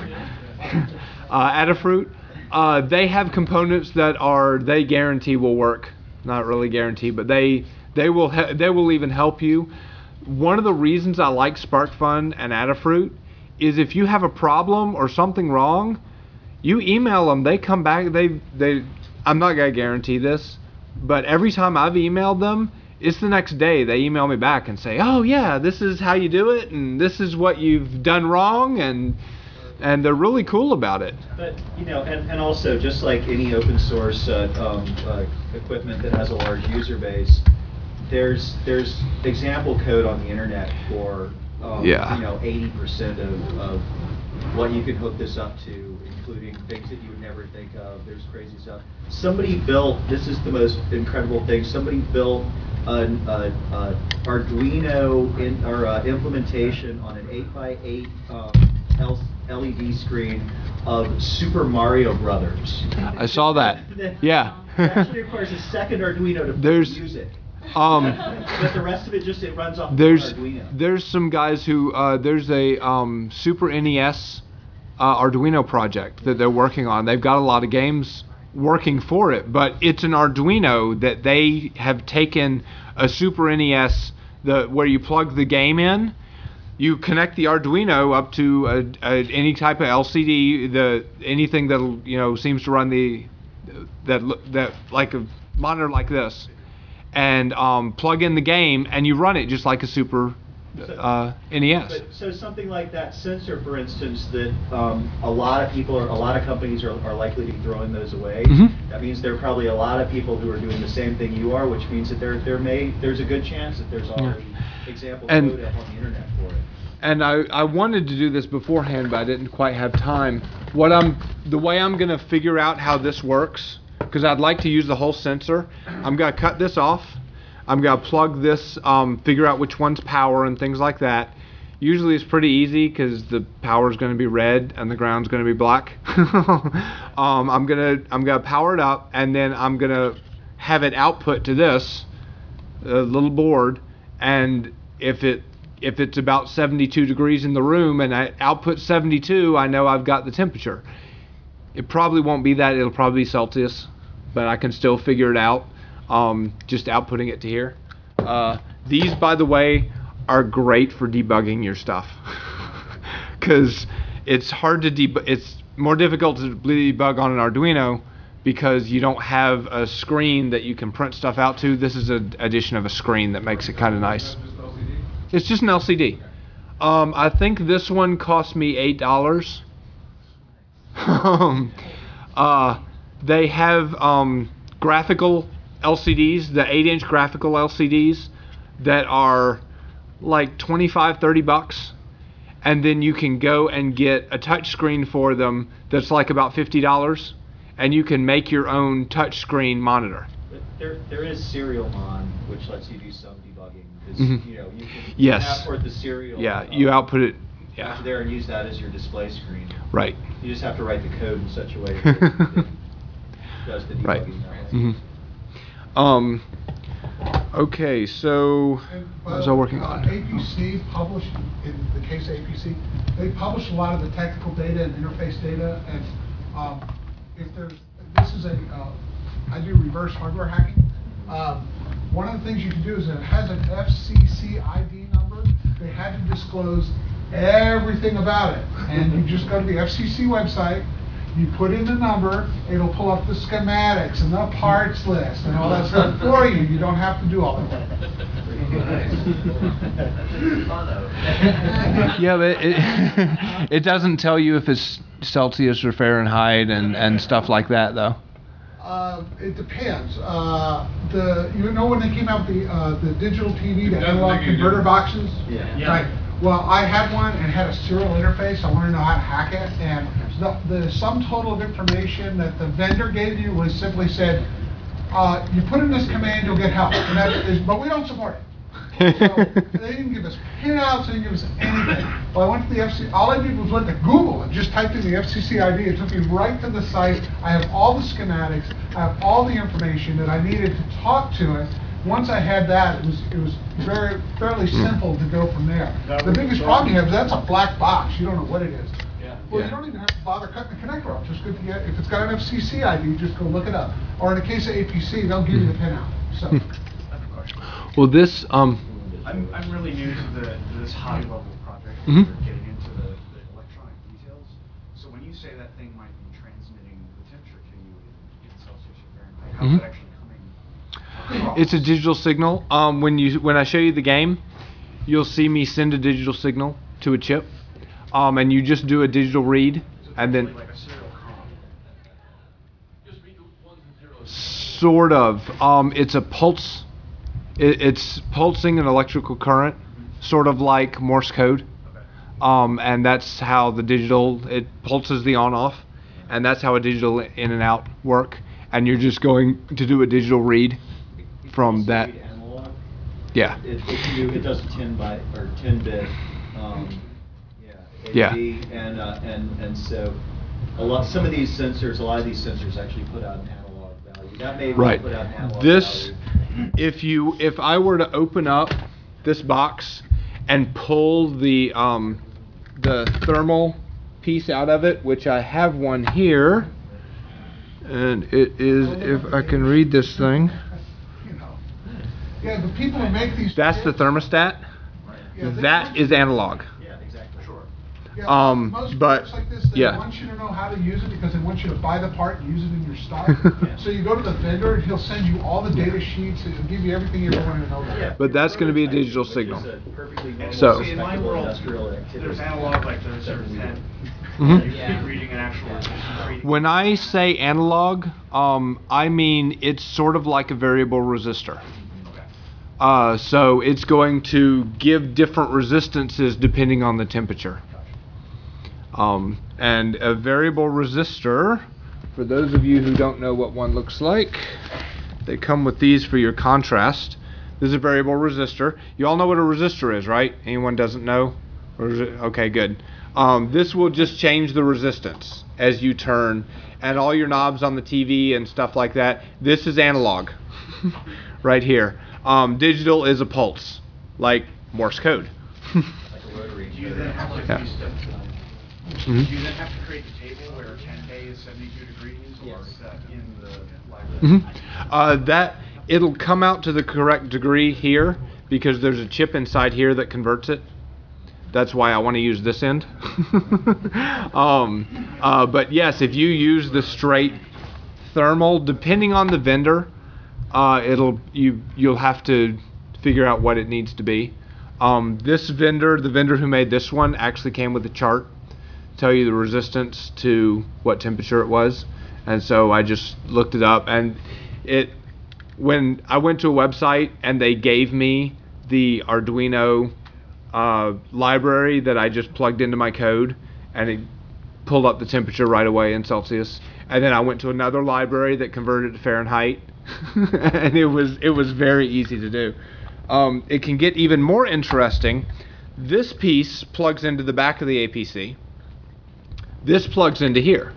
uh, Adafruit, uh, they have components that are, they guarantee will work. Not really guarantee, but they they will he- they will even help you. One of the reasons I like SparkFun and Adafruit is if you have a problem or something wrong, you email them, they come back, they, they, I'm not gonna guarantee this, but every time I've emailed them, it's the next day they email me back and say, oh yeah, this is how you do it, and this is what you've done wrong, and and they're really cool about it. But, you know, and, and also, just like any open source uh, um, uh, equipment that has a large user base, there's there's example code on the internet for, um, Yeah. you know, eighty percent of, of what you can hook this up to, including things that you would never think of. There's crazy stuff. Somebody built, this is the most incredible thing, somebody built an a, a Arduino in, or uh implementation on an eight by eight um, L, L E D screen of Super Mario Brothers. I saw that. Yeah. It actually requires a second Arduino to There's- use it. Um, But the rest of it just, it runs off of there's Arduino. there's some guys who uh, there's a um, Super N E S uh, Arduino project that they're working on. They've got a lot of games working for it, but it's an Arduino that they have taken a Super N E S, the where you plug the game in, you connect the Arduino up to a, a, any type of L C D, the anything that you know seems to run the that that like a monitor like this, and um, plug in the game, and you run it just like a Super uh, N E S. But, so something like that sensor, for instance, that um, a lot of people, or a lot of companies are, are likely to be throwing those away. Mhm. That means there are probably a lot of people who are doing the same thing you are, which means that there there may there's a good chance that there's already example And- code up on the internet for it. And I, I wanted to do this beforehand, but I didn't quite have time. What I'm the way I'm gonna figure out how this works, because I'd like to use the whole sensor. I'm gonna cut this off. I'm gonna plug this, um, figure out which one's power and things like that. Usually it's pretty easy because the power is gonna be red and the ground's gonna be black. um, I'm gonna I'm gonna power it up, and then I'm gonna have it output to this uh, little board, and if it if it's about seventy-two degrees in the room and I output seventy-two, I know I've got the temperature. It probably won't be that, it'll probably be Celsius, but I can still figure it out, um, just outputting it to here. Uh, these, by the way, are great for debugging your stuff. Because it's hard to debug, it's more difficult to debug on an Arduino because you don't have a screen that you can print stuff out to. This is an addition of a screen that makes it kind of nice. It's just an L C D. Um, I think this one cost me eight dollars. um, uh, they have um, graphical L C Ds, the eight inch graphical L C Ds that are like twenty-five, thirty bucks. And then you can go and get a touch screen for them that's like about fifty dollars. And you can make your own touch screen monitor. But there there is SerialMon, which lets you do some debugging. 'Cause, Mhm. you know, you can Yes. import the serial Yeah, uh, you output it. Yeah, onto there and use that as your display screen. right. You just have to write the code in such a way that it does the debugging Right. that way. Mhm. Um, okay, so And, what was I well, working uh, on? A P C published, in the case of A P C, they publish a lot of the technical data and interface data, and um, if there's, this is a, uh, I do reverse hardware hacking. Um, One of the things you can do is it has an F C C I D number. They had to disclose everything about it. And you just go to the F C C website, you put in the number, it'll pull up the schematics and the parts list and all that stuff for you. You don't have to do all of that. Yeah, but it, it doesn't tell you if it's Celsius or Fahrenheit and, and stuff like that, though. Uh, it depends. Uh, the you know when they came out with the uh, the digital T V, the analog converter boxes. Yeah. Right. Well, I had one and had a serial interface. I wanted to know how to hack it, and the the sum total of information that the vendor gave you was simply said, uh, "You put in this command, you'll get help." And that is, but we don't support it. So they didn't give us pinouts, they didn't give us anything. Well, I went to the F C C, all I did was went to Google and just typed in the F C C I D. It took me right to the site. I have all the schematics, I have all the information that I needed to talk to it. Once I had that, it was it was very fairly simple to go from there. The biggest problem you have is that's a black box. You don't know what it is. Well, you don't even have to bother cutting the connector off. Just go to get, if it's got an F C C I D, just go look it up. Or in the case of A P C, they'll give you the pinout. So. I have a question. Well, this, um, I'm, I'm really new to the, to this high level project. Mhm. We're getting into the, the electronic details. So when you say that thing might be transmitting the temperature to you in, in Celsius or Fahrenheit, how's Mhm. it actually coming across? it's a digital signal. Um, when you when I show you the game, you'll see me send a digital signal to a chip, um, and you just do a digital read, So it's and then actually like a serial comm. Just read the ones and zeros. sort of. Um, it's a pulse. It, it's pulsing an electrical current, sort of like Morse code. Okay. Um, and that's how the digital, it pulses the on-off, and that's how a digital in and out work. And you're just going to do a digital read from Also that. read analog. Yeah. It, it can do, it does ten byte or ten bit. Um, yeah, A Yeah. to B, and, uh, and, and so a lot, some of these sensors, a lot of these sensors actually put out an analog value. That may well Right. put out an analog This, value. if you, if I were to open up this box and pull the, um, the thermal piece out of it, which I have one here, and it is, if I can read this thing, You know. Yeah, the people who make these. that's the chips, thermostat. yeah, they That want is you- analog. Yeah, exactly. Sure. Yeah, um, most but- products like this, they yeah. want you to know how to use it because they want you to buy the part and use it in your stock. So you go to the vendor and he'll send you all the data sheets and he'll give you everything you ever want to know about. Yeah. But that's gonna be a Prototyping, digital which is signal. a perfectly normal, So- See, in my respectable world, industrial activity. there's analog like those are ten. Mm-hmm. You could be reading an actual resistance reading. When I say analog, um, I mean it's sort of like a variable resistor. Uh, so it's going to give different resistances depending on the temperature. Um, and a variable resistor, for those of you who don't know what one looks like, they come with these for your contrast. This is a variable resistor. You all know what a resistor is, right? Anyone doesn't know? Or is it? Okay, good. Um, this will just change the resistance as you turn, and all your knobs on the T V and stuff like that. This is analog, right here. Um, digital is a pulse, like Morse code. Like a rotary. Do you then have to, Yeah. do you then have to create the table where ten K is seventy-two degrees, or Yes. is that in the library? Uh, that it'll come out to the correct degree here because there's a chip inside here that converts it. That's why I want to use this end. um, uh, but yes, if you use the straight thermal, depending on the vendor, uh, it'll you you'll have to figure out what it needs to be. Um, this vendor, the vendor who made this one, actually came with a chart, tell you the resistance to what temperature it was, and so I just looked it up, and it when I went to a website and they gave me the Arduino uh, library that I just plugged into my code, and it pulled up the temperature right away in Celsius. And then I went to another library that converted to Fahrenheit, and it was it was very easy to do. Um, it can get even more interesting. This piece plugs into the back of the A P C. This plugs into here.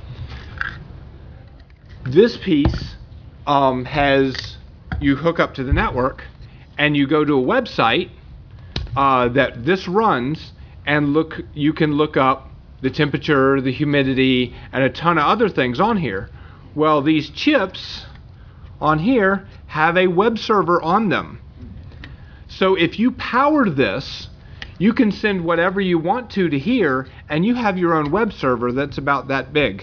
This piece um, has, you hook up to the network, and you go to a website uh, that this runs, and look. You can look up the temperature, the humidity, and a ton of other things on here. Well, these chips on here have a web server on them. So if you power this, you can send whatever you want to to here, and you have your own web server that's about that big.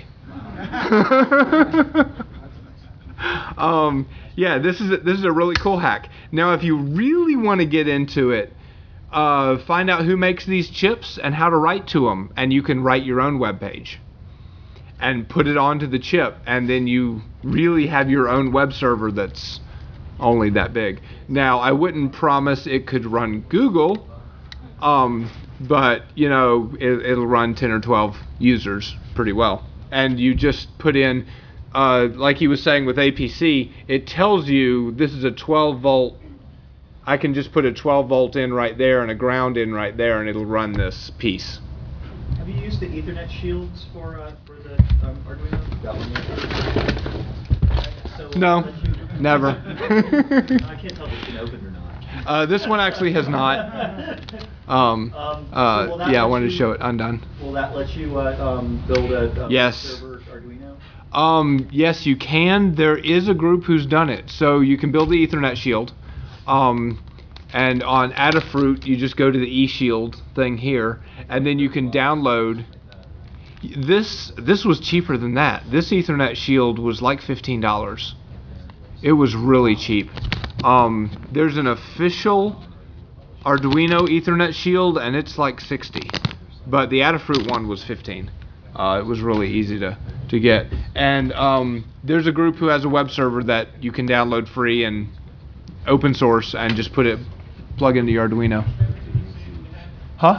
um, yeah, this is a, this is a really cool hack. Now, if you really want to get into it, uh, find out who makes these chips and how to write to them, and you can write your own web page and put it onto the chip, and then you really have your own web server that's only that big. Now, I wouldn't promise it could run Google, um, but you know, it, it'll run ten or twelve users pretty well. And you just put in, uh, like he was saying with A P C, it tells you this is a twelve volt. I can just put a twelve volt in right there and a ground in right there, and it'll run this piece. Have you used the Ethernet shields for uh, for the um, Arduino? Got one yet? So, uh, No, let you- never. I can't tell if it's been opened or not. Uh, this one actually has not. Um, Um, so uh, will that yeah, I let wanted to you- show it undone. Will that let you uh, um, build a um, Yes. server Arduino? Um, yes, you can. There is a group who's done it. So you can build the Ethernet shield. Um, and on Adafruit, you just go to the eShield thing here, and then you can download. This this was cheaper than that. This Ethernet shield was like fifteen dollars. It was really cheap. Um, there's an official Arduino Ethernet shield, and it's like sixty. But the Adafruit one was fifteen. Uh, it was really easy to, to get. And um, there's a group who has a web server that you can download free and open source and just put it, plug into your Arduino. Huh?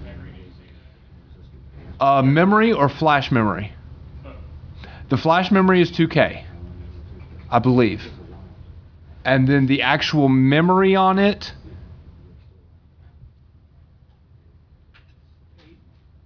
Uh, memory or flash memory? The flash memory is two K, I believe. And then the actual memory on it,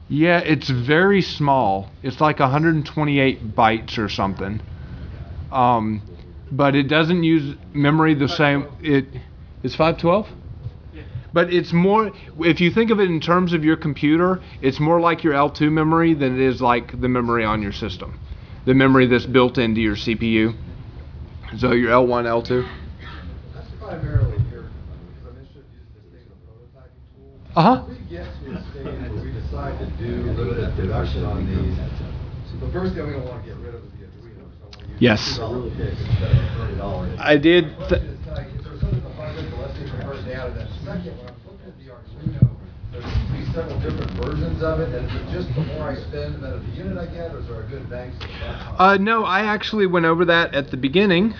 Yeah, it's very small. It's like one hundred twenty-eight bytes or something. Um, but it doesn't use memory the same. It it's five twelve. But it's more, if you think of it in terms of your computer, it's more like your L two memory than it is like the memory on your system. The memory that's built into your C P U. So your L one, L two. That's primarily your, because I'm interested in using this thing as a prototyping tool. Uh-huh. If we get to a stage where we decide to do limited production on these, the first thing I'm gonna wanna get rid of is the Arduino. So I wanna use Yes. two dollar picks instead of thirty dollars. I did. My question is, can I, is there something above it, the less they convert down, and then second, when I'm looking at the Arduino, there seems to be several different versions of it, and is it just the more I spend, the better the unit I get, or is there a good bang for the buck? Uh, no, I actually went over that at the beginning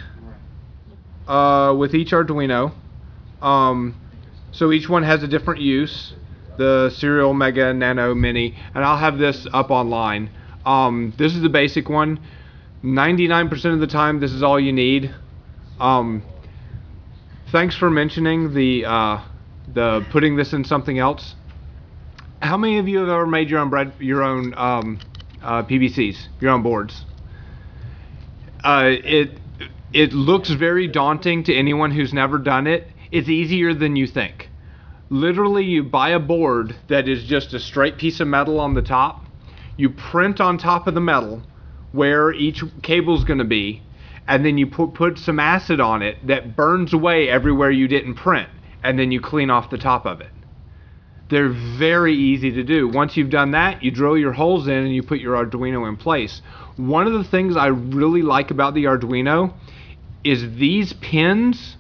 uh, with each Arduino. Um, so each one has a different use. The Serial, Mega, Nano, Mini, and I'll have this up online. Um, this is the basic one. ninety-nine percent of the time, this is all you need. Um, thanks for mentioning the uh, the putting this in something else. How many of you have ever made your own bread, your own um, uh, P B Cs, your own boards? Uh, it it looks very daunting to anyone who's never done it. It's easier than you think. Literally, you buy a board that is just a straight piece of metal on the top. You print on top of the metal where each cable's going to be, and then you put put some acid on it that burns away everywhere you didn't print, and then you clean off the top of it. They're very easy to do. Once you've done that, you drill your holes in and you put your Arduino in place. One of the things I really like about the Arduino is these pins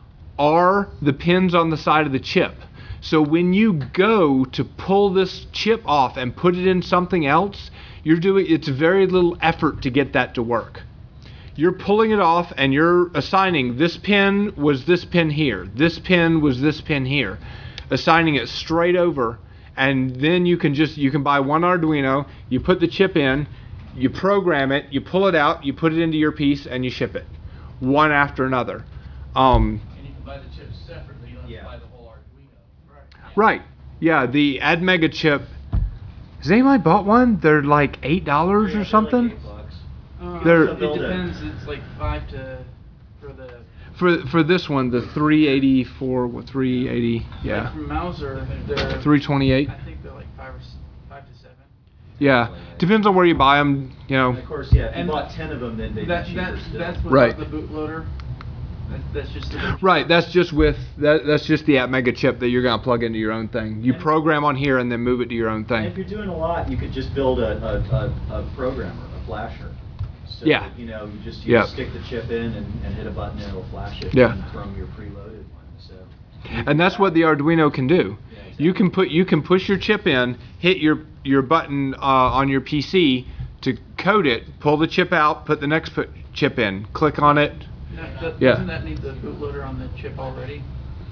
are the pins on the side of the chip. So when you go to pull this chip off and put it in something else, you're doing, it's very little effort to get that to work. You're pulling it off and you're assigning this pin was this pin here, this pin was this pin here, assigning it straight over, and then you can just, you can buy one Arduino, you put the chip in, you program it, you pull it out, you put it into your piece, and you ship it, one after another. Um, And you can buy the chips separately, you don't have Yeah. to buy the whole Arduino. Right. right, yeah, the AdMega chip, has anybody bought one? They're like eight dollars or something? They're- It depends, it's like five to, for the, For for this one, the three eighty-four, what, three eighty, yeah, like from Mauser, they're, three twenty-eight, I think they're like five or, s- five to seven. yeah. Depends on where you buy them, you know. And of course, yeah, if you And bought ten of them, then they'd be That, cheaper that, still. that's Right. without the bootloader. That's, that's just the. Right, that's just with, that, that's just the AtMega chip that you're gonna plug into your own thing. You program on here and then move it to your own And if thing. you're doing a lot, you could just build a, a, a, a programmer, a flasher. So, Yeah. you know, you just, you Yeah. just stick the chip in and, and hit a button and it'll flash it Yeah. from your preloaded one, so. And that's what the Arduino can do. You can put, you can push your chip in, hit your, your button uh, on your P C to code it, pull the chip out, put the next put chip in, click on it. That- that- Yeah. Doesn't that need the bootloader on the chip already?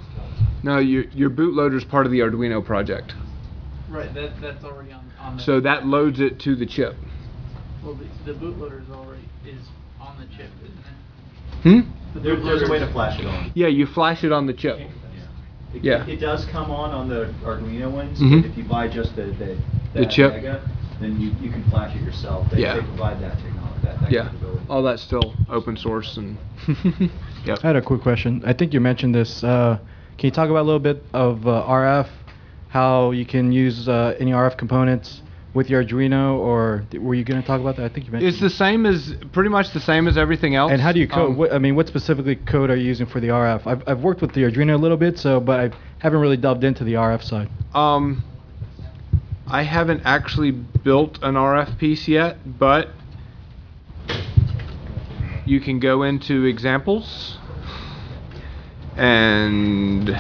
No, your, your bootloader is part of the Arduino project. Right, that, that's already on, on the. So that loads it to the chip. Well, the, the bootloader is already, is on the chip, isn't it? Hmm? The There, there's a way to bootloader- flash it on. Yeah, you flash it on the chip. It, Yeah. It does come on on the Arduino ones, Mhm. but if you buy just the, the. The that chip. Mega, then you, you can flash it yourself. They, Yeah. they provide that technology, that, that Yeah, capability. all that's still open source and, yep. I had a quick question. I think you mentioned this. Uh, can you talk about a little bit of uh, R F, how you can use uh, any R F components with your Arduino, or were you going to talk about that? I think you mentioned. It's the same as, pretty much the same as everything else. And how do you code? Um, what, I mean, what specifically code are you using for the R F? I've, I've worked with the Arduino a little bit, so but I haven't really delved into the R F side. Um, I haven't actually built an R F piece yet, but you can go into examples and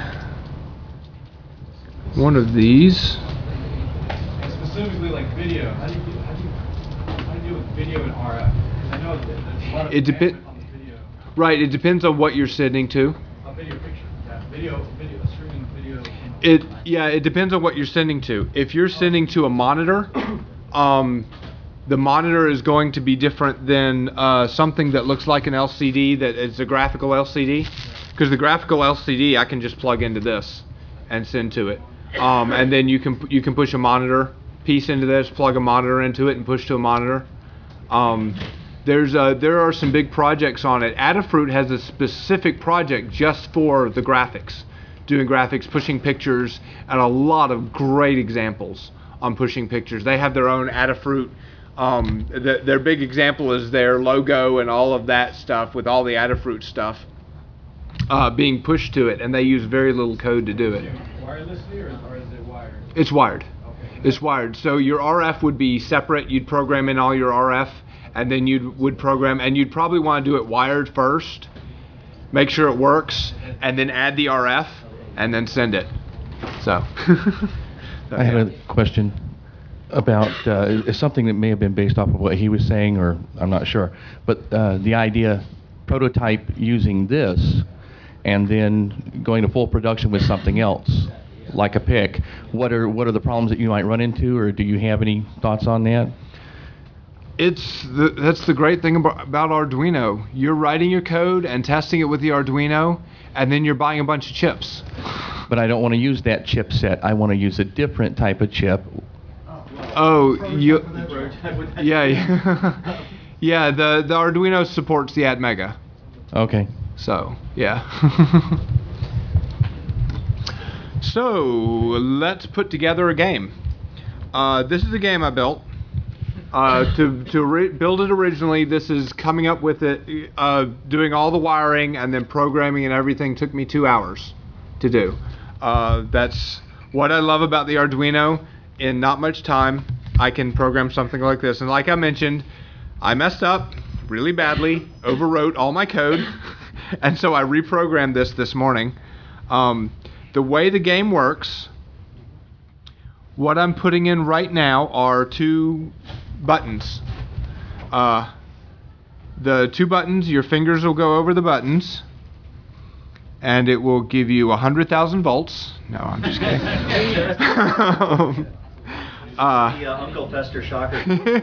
one of these. And specifically like video, how do you, how do you, how do you deal with video and R F? Because I know that there's a lot of It depen- bandwidth on the video, Right, it depends on what you're sending to. a video picture, yeah, video, video, streaming video. from a- It yeah, it depends on what you're sending to. If you're sending to a monitor, um, the monitor is going to be different than uh, something that looks like an L C D that is a graphical L C D. Because the graphical L C D I can just plug into this and send to it, um, and then you can you can push a monitor piece into this, plug a monitor into it, and push to a monitor. Um, there's a, there are some big projects on it. Adafruit has a specific project just for the graphics, doing graphics, pushing pictures, and a lot of great examples on pushing pictures. They have their own Adafruit. Um, the, their big example is their logo and all of that stuff with all the Adafruit stuff uh, being pushed to it, and they use very little code to do it. Wirelessly or, or is it wired? It's wired. Okay. It's wired. So your R F would be separate. You'd program in all your R F, and then you would program, and you'd probably want to do it wired first, make sure it works, and then add the R F, and then send it. So. I have a question about uh, it's something that may have been based off of what he was saying, or I'm not sure. But uh, the idea, prototype using this, and then going to full production with something else, like a PIC. What are what are the problems that you might run into, or do you have any thoughts on that? It's the, that's the great thing about, about Arduino. You're writing your code and testing it with the Arduino, and then you're buying a bunch of chips. But I don't want to use that chipset. I want to use a different type of chip. Oh, you, yeah, yeah, yeah. The the Arduino supports the Atmega. Okay. So yeah. So let's put together a game. Uh, this is a game I built. Uh, to to re build it originally, this is coming up with it, uh, doing all the wiring and then programming and everything took me two hours to do. Uh, that's what I love about the Arduino. In not much time, I can program something like this. And like I mentioned, I messed up really badly, overwrote all my code, and so I reprogrammed this this morning. Um, the way the game works, what I'm putting in right now are two buttons. Uh, the two buttons, your fingers will go over the buttons, and it will give you one hundred thousand volts. No, I'm just kidding. um, Uh, the uh, Uncle Fester shocker.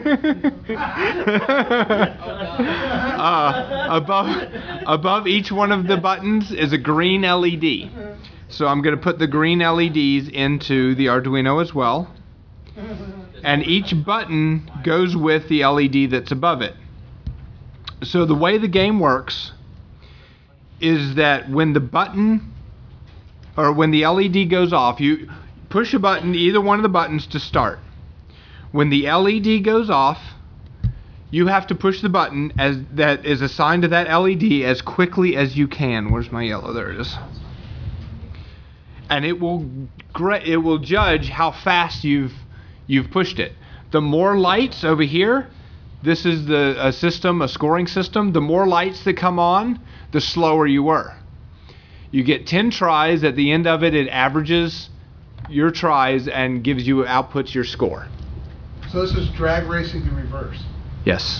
uh, above, above each one of the buttons is a green L E D. So I'm going to put the green L E Ds into the Arduino as well. And each button goes with the L E D that's above it. So the way the game works is that when the button, or when the L E D goes off, you push a button, either one of the buttons, to start. When the L E D goes off, you have to push the button as that is assigned to that L E D as quickly as you can. Where's my yellow? There it is. And it will it will judge how fast you've you've pushed it. The more lights over here, this is the a system, a scoring system. The more lights that come on, the slower you were. You get ten tries. At the end of it, it averages your tries and gives you outputs your score. So this is drag racing in reverse. Yes.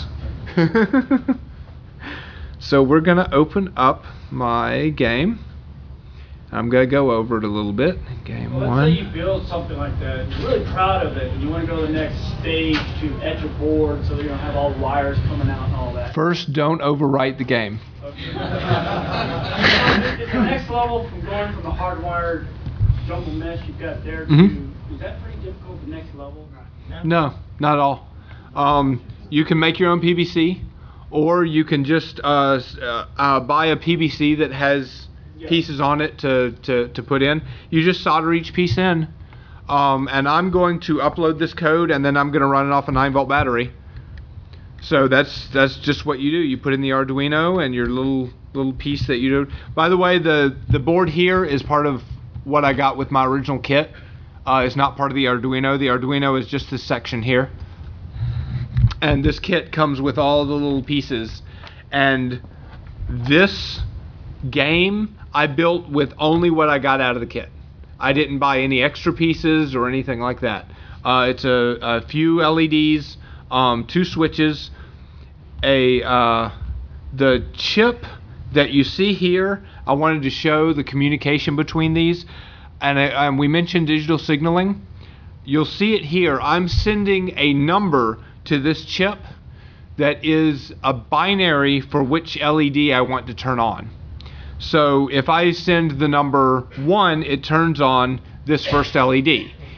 So we're going to open up my game. I'm going to go over it a little bit. Game well, let's one. say you build something like that, you're really proud of it, and you want to go to the next stage to etch a board so you don't have all the wires coming out and all that. First, don't overwrite the game. Okay. Is the next level from going from the hardwired jumble mesh you've got there to, Mm-hmm. is that pretty difficult, the next level? No, not at all. Um, you can make your own P V C, or you can just uh, uh, buy a P V C that has yeah. pieces on it to, to, to put in. You just solder each piece in. Um, and I'm going to upload this code, and then I'm going to run it off a nine volt battery. So that's that's just what you do. You put in the Arduino and your little little piece that you do. By the way, the, the board here is part of what I got with my original kit. Uh, it's not part of the Arduino. The Arduino is just this section here. And this kit comes with all the little pieces. And this game I built with only what I got out of the kit. I didn't buy any extra pieces or anything like that. Uh, it's a, a few L E Ds, um, two switches, a uh, the chip that you see here. I wanted to show the communication between these. And, I, and we mentioned digital signaling. You'll see it here. I'm sending a number to this chip that is a binary for which L E D I want to turn on. So if I send the number one, it turns on this first L E D.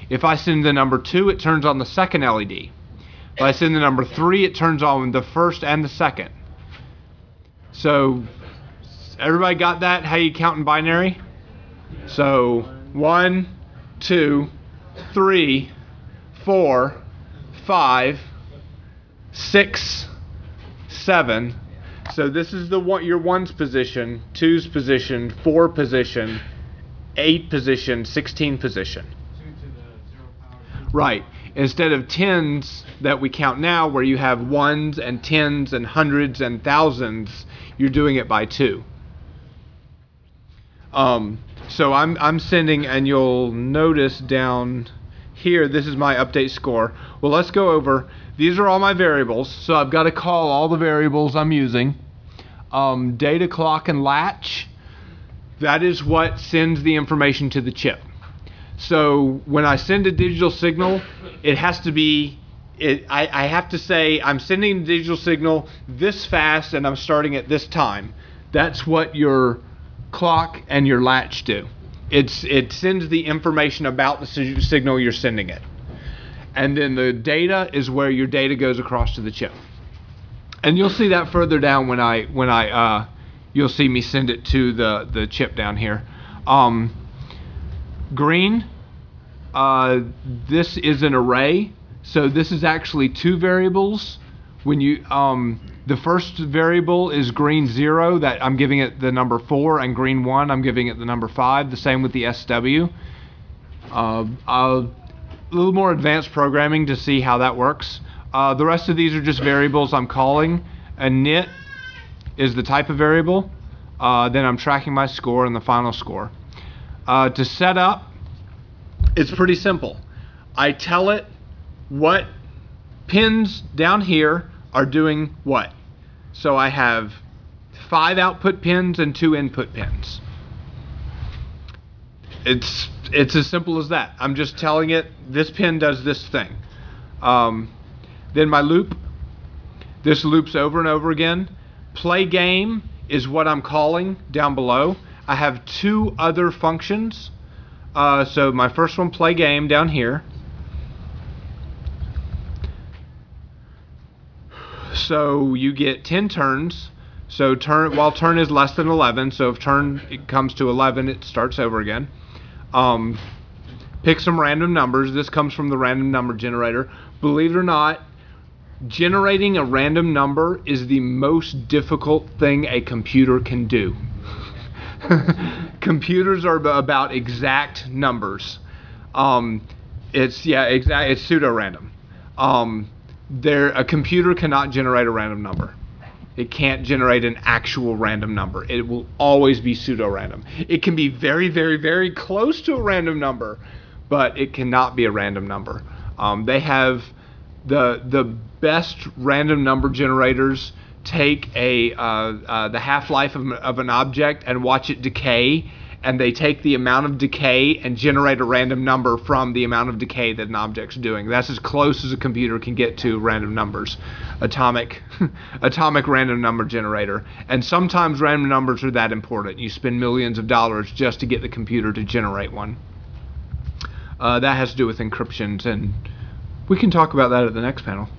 If I send the number two, it turns on the second L E D. If I send the number three, it turns on the first and the second. So everybody got that? How you count in binary? So one, two, three, four, five, six, seven. So this is the one, your one's position, two's position, four position, eight position, sixteen position. Right. Instead of tens that we count now, where you have ones and tens and hundreds and thousands, you're doing it by two. Um, so I'm I'm sending, and you'll notice down here, this is my update score. Well, let's go over. These are all my variables, so I've got to call all the variables I'm using. Um, data, clock, and latch, that is what sends the information to the chip. So when I send a digital signal, it has to be, it, I, I have to say, I'm sending a digital signal this fast and I'm starting at this time. That's what your clock and your latch do. It's, it sends the information about the signal you're sending it. And then the data is where your data goes across to the chip. And you'll see that further down when I, when I uh, you'll see me send it to the, the chip down here. Um, green, uh, this is an array. So this is actually two variables. When you, um, the first variable is green zero, that I'm giving it the number four, and green one, I'm giving it the number five. The same with the S W. Uh, I'll, a little more advanced programming to see how that works. Uh, the rest of these are just variables I'm calling. A init is the type of variable. Uh, then I'm tracking my score and the final score. Uh, to set up, it's pretty simple. I tell it what pins down here are doing what. So I have five output pins and two input pins. It's It's as simple as that. I'm just telling it this pin does this thing. Um, then my loop, this loops over and over again. Play game is what I'm calling down below. I have two other functions. Uh, so my first one, play game, down here. So you get ten turns. So turn, while turn is less than eleven, so if turn it comes to eleven, it starts over again. Um, pick some random numbers. This comes from the random number generator. Believe it or not, generating a random number is the most difficult thing a computer can do. Computers are about exact numbers. Um, it's yeah, exact. It's pseudo-random. Um, there, a computer cannot generate a random number. It can't generate an actual random number. It will always be pseudo-random. It can be very, very, very close to a random number, but it cannot be a random number. Um, they have the the best random number generators take a uh, uh, the half-life of, of an object and watch it decay, and they take the amount of decay and generate a random number from the amount of decay that an object's doing. That's as close as a computer can get to random numbers. Atomic, atomic random number generator. And sometimes random numbers are that important. You spend millions of dollars just to get the computer to generate one. Uh, that has to do with encryptions, and we can talk about that at the next panel.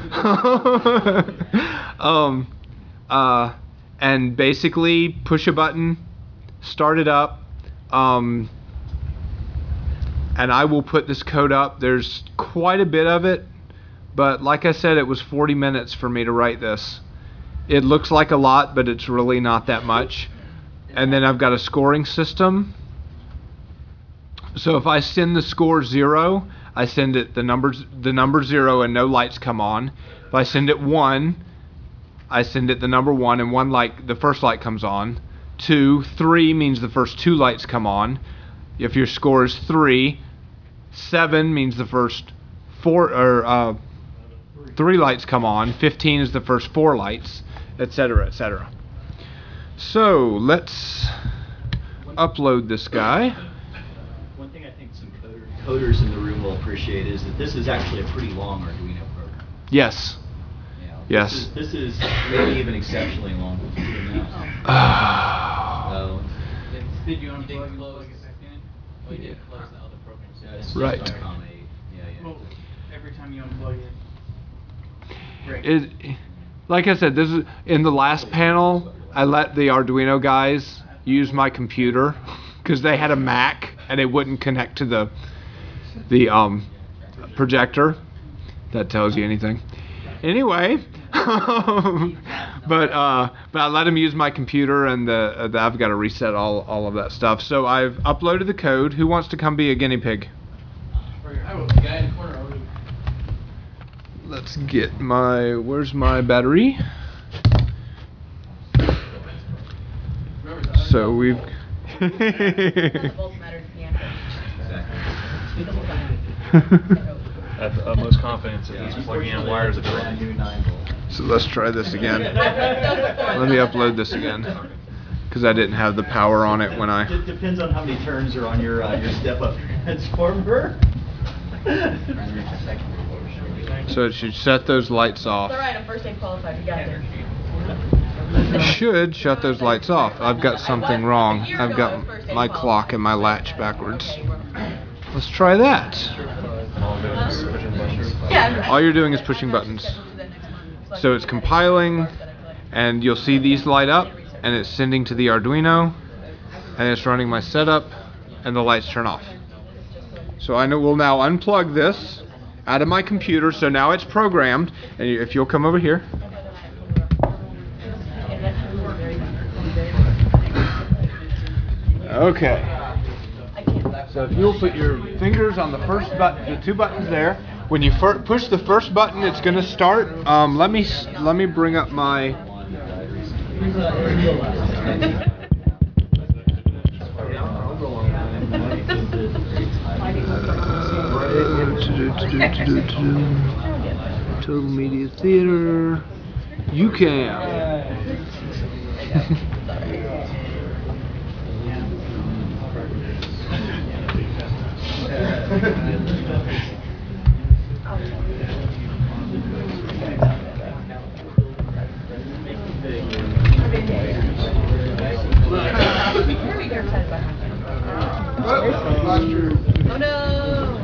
um, uh, and basically, push a button, start it up, um, and I will put this code up. There's quite a bit of it, but like I said, it was forty minutes for me to write this. It looks like a lot, but it's really not that much. And then I've got a scoring system. So if I send the score zero, I send it the numbers the number zero and no lights come on. If I send it one, I send it the number one and one light, the first light comes on. Two, three means the first two lights come on. If your score is three, seven means the first four or uh, three lights come on. Fifteen is the first four lights, et cetera, et cetera. So let's upload this guy. One thing I think some coder, coders in the room will appreciate is that this is actually a pretty long Arduino program. Yes. You know, Yes. This is, this is maybe even exceptionally long. Oh. Did you unplug and plug it back in? Oh, you did close the other programs. Yeah, it's Right. just on a, time you unplug it. It, like I said, this is in the last panel. I let the Arduino guys use my computer because they had a Mac and it wouldn't connect to the the um, projector. That tells you anything. Anyway, but uh, but I let them use my computer, and the, the I've got to reset all all of that stuff. So I've uploaded the code. Who wants to come be a guinea pig? Let's get my, where's my battery? So we've, At the utmost confidence that he's plugging in wires that are so let's try this again. Let me upload this again, because I didn't have the power on it when I. It depends on how many turns are on your uh, your step-up transformer. So it should set those lights off. It's alright, I'm first aid qualified, we got this. It should shut those lights off. I've got something wrong. I've got my clock and my latch backwards. Let's try that. All you're doing is pushing buttons. So it's compiling, and you'll see these light up, and it's sending to the Arduino, and it's running my setup, and the lights turn off. So I know we'll now unplug this out of my computer, so now it's programmed, and if you'll come over here. Okay. So if you'll put your fingers on the first button, the two buttons there. When you fir push the first button, it's going to start. Um, let me let me bring up my. Total Media Theater. You can. Oh no!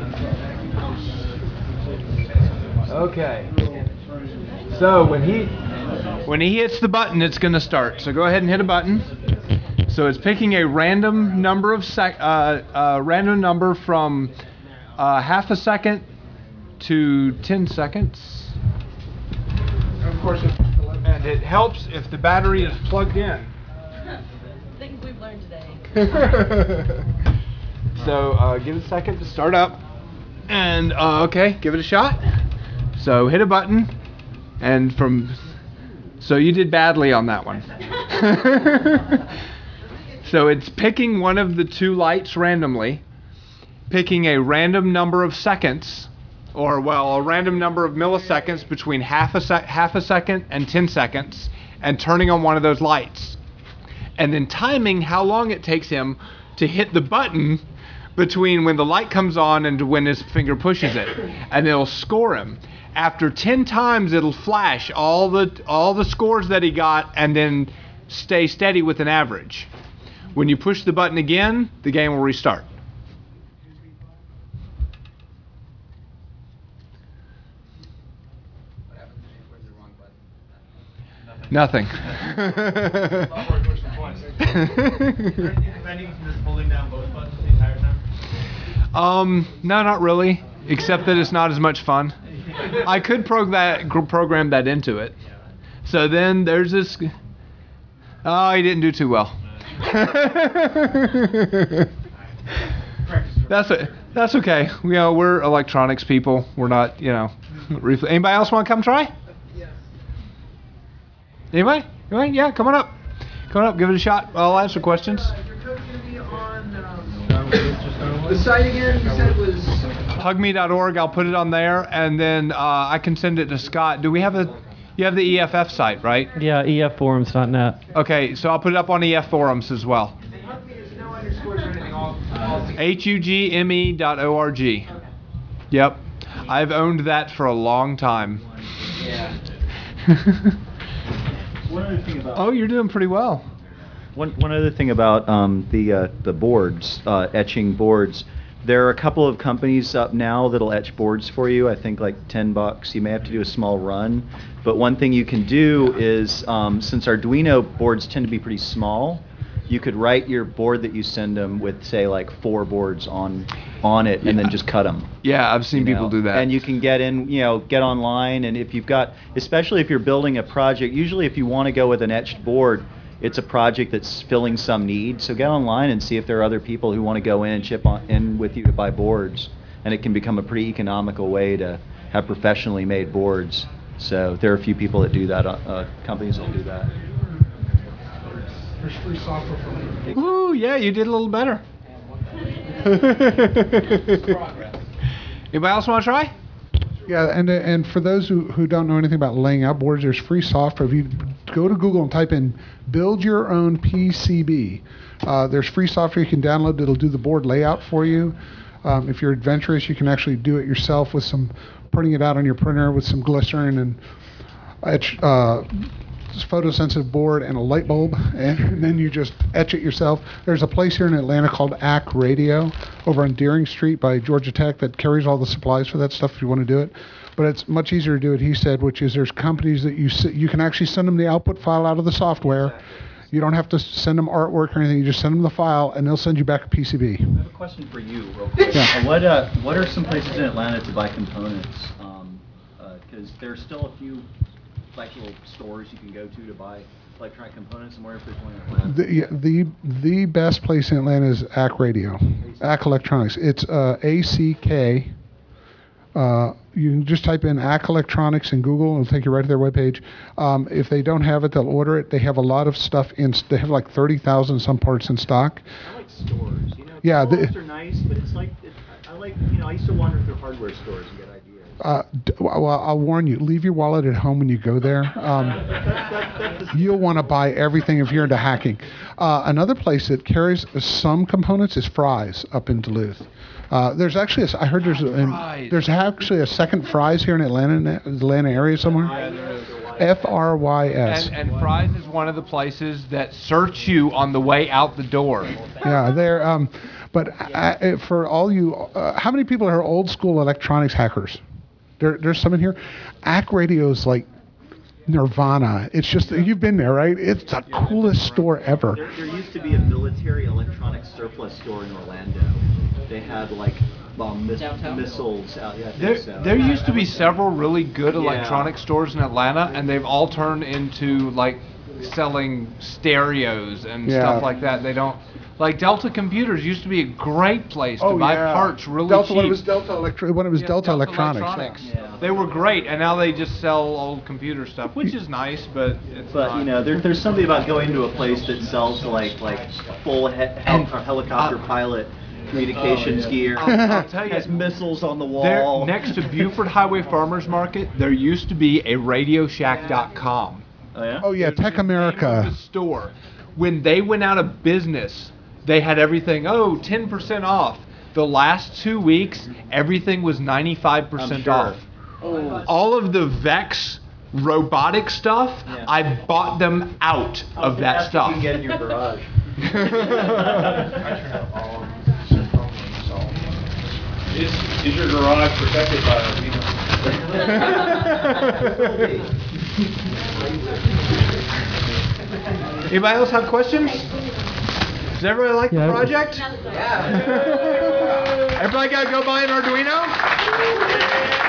Okay. So when he when he hits the button, it's going to start. So go ahead and hit a button. So it's picking a random number of sec uh, uh, random number from uh, half a second to ten seconds. And of course, it, and it helps if the battery is plugged in. Things we've learned today. So uh, give it a second to start up, and uh, okay, give it a shot. So hit a button, and from so you did badly on that one. So it's picking one of the two lights randomly, picking a random number of seconds, or well, a random number of milliseconds between half a sec half a second and ten seconds, and turning on one of those lights, and then timing how long it takes him to hit the button between when the light comes on and when his finger pushes it, and it'll score him. After ten times, it'll flash all the all the scores that he got, and then stay steady with an average. When you push the button again, the game will restart. Nothing. Um, no, not really. Except that it's not as much fun. I could prog that, program that into it. So then there's this. Oh, he didn't do too well. That's a, that's okay. You know, we're electronics people. We're not, you know. Anybody else want to come try? Anybody? Anybody? Yeah, come on up. Come on up. Give it a shot. I'll answer questions. The site again, you said was hugme dot org. I'll put it on there, and then uh, I can send it to Scott. Do we have a? You have the E F F site, right? Yeah, E F forums dot net. Okay, so I'll put it up on E F forums as well. H U G M E dot O R G. Yep, I've owned that for a long time. Yeah. One other thing about. Oh, you're doing pretty well. One, one other thing about um, the uh, the boards, uh, etching boards, There are a couple of companies up now that'll etch boards for you. I think like ten bucks. You may have to do a small run. But one thing you can do is, um, since Arduino boards tend to be pretty small, you could write your board that you send them with, say, like four boards on on it, and Yeah. then just cut them. Yeah, I've seen you people know? do that. And you can get in, you know, get online, and if you've got, especially if you're building a project, usually if you want to go with an etched board, it's a project that's filling some need. So get online and see if there are other people who want to go in and chip on, in with you to buy boards. And it can become a pretty economical way to have professionally made boards. So there are a few people that do that, uh, uh, companies that do that. There's free software for me. Ooh, yeah, you did a little better. Anybody else want to try? Yeah, and and for those who, who don't know anything about laying out boards, there's free software. If you go to Google and type in "build your own P C B," uh, there's free software you can download that'll do the board layout for you. Um, if you're adventurous, you can actually do it yourself with some printing it out on your printer with some glycerin and etch, uh, photosensitive board and a light bulb, and then you just etch it yourself. There's a place here in Atlanta called A C Radio over on Deering Street by Georgia Tech that carries all the supplies for that stuff if you want to do it. But it's much easier to do it, he said, which is there's companies that you s- you can actually send them the output file out of the software. You don't have to send them artwork or anything. You just send them the file, and they'll send you back a P C B. I have a question for you, real quick. Yeah. Uh, What uh, what are some places in Atlanta to buy components? Because um, uh, there's still a few like little stores you can go to to buy electronic components. And where if there's one in Atlanta? The, yeah, the the best place in Atlanta is A C Radio, A C Electronics. It's uh, A C K. Uh, you can just type in A C Electronics in Google, and it'll take you right to their webpage. Um, if they don't have it, they'll order it. They have a lot of stuff in. They have like thirty thousand some parts in stock. I like stores. You know, Yeah, the- stores are nice, but it's like it, I like you know I used to wander through hardware stores and get ideas. Uh, d- well, I'll warn you, leave your wallet at home when you go there. Um, you'll want to buy everything if you're into hacking. Uh, another place that carries some components is Fry's up in Duluth. Uh, there's actually, a, I heard there's a, there's actually a second Fry's here in Atlanta, in the Atlanta area somewhere. F R Y S. And, and Fry's is one of the places that search you on the way out the door. Yeah, they're. Um, but uh, for all you, uh, how many people are old school electronics hackers? There, there's some in here. A C Radio is like nirvana. It's just, you've been there, right? It's the coolest store ever. There, there used to be a military electronics surplus store in Orlando. They had like um, miss, missiles out. Yeah, I think There, so. there used to be several really good Yeah. electronic stores in Atlanta, and they've all turned into like selling stereos and Yeah. stuff like that. They don't like Delta Computers used to be a great place to buy parts really Delta, cheap. When it was Delta, Electro- when it was Yeah, Delta, Electronics. Electronics. They were great, and now they just sell old computer stuff, which is nice, but it's But not. you know, there, there's something about going to a place that sells like like full he- hel- or helicopter pilot communications gear. I'll, I'll tell you, has missiles on the there, wall. next to Buford Highway Farmers Market, there used to be a Radio Shack dot com. Oh yeah. Oh yeah, Tech America. The store. When they went out of business, they had everything, oh, ten percent off. The last two weeks, everything was ninety-five percent sure. off. All of the Vex robotic stuff, I bought them out of that That's what you stuff. can get in your garage. Is, is your garage protected by Anybody else have questions? Does everybody like Yeah. the project? Everybody got to go buy an Arduino?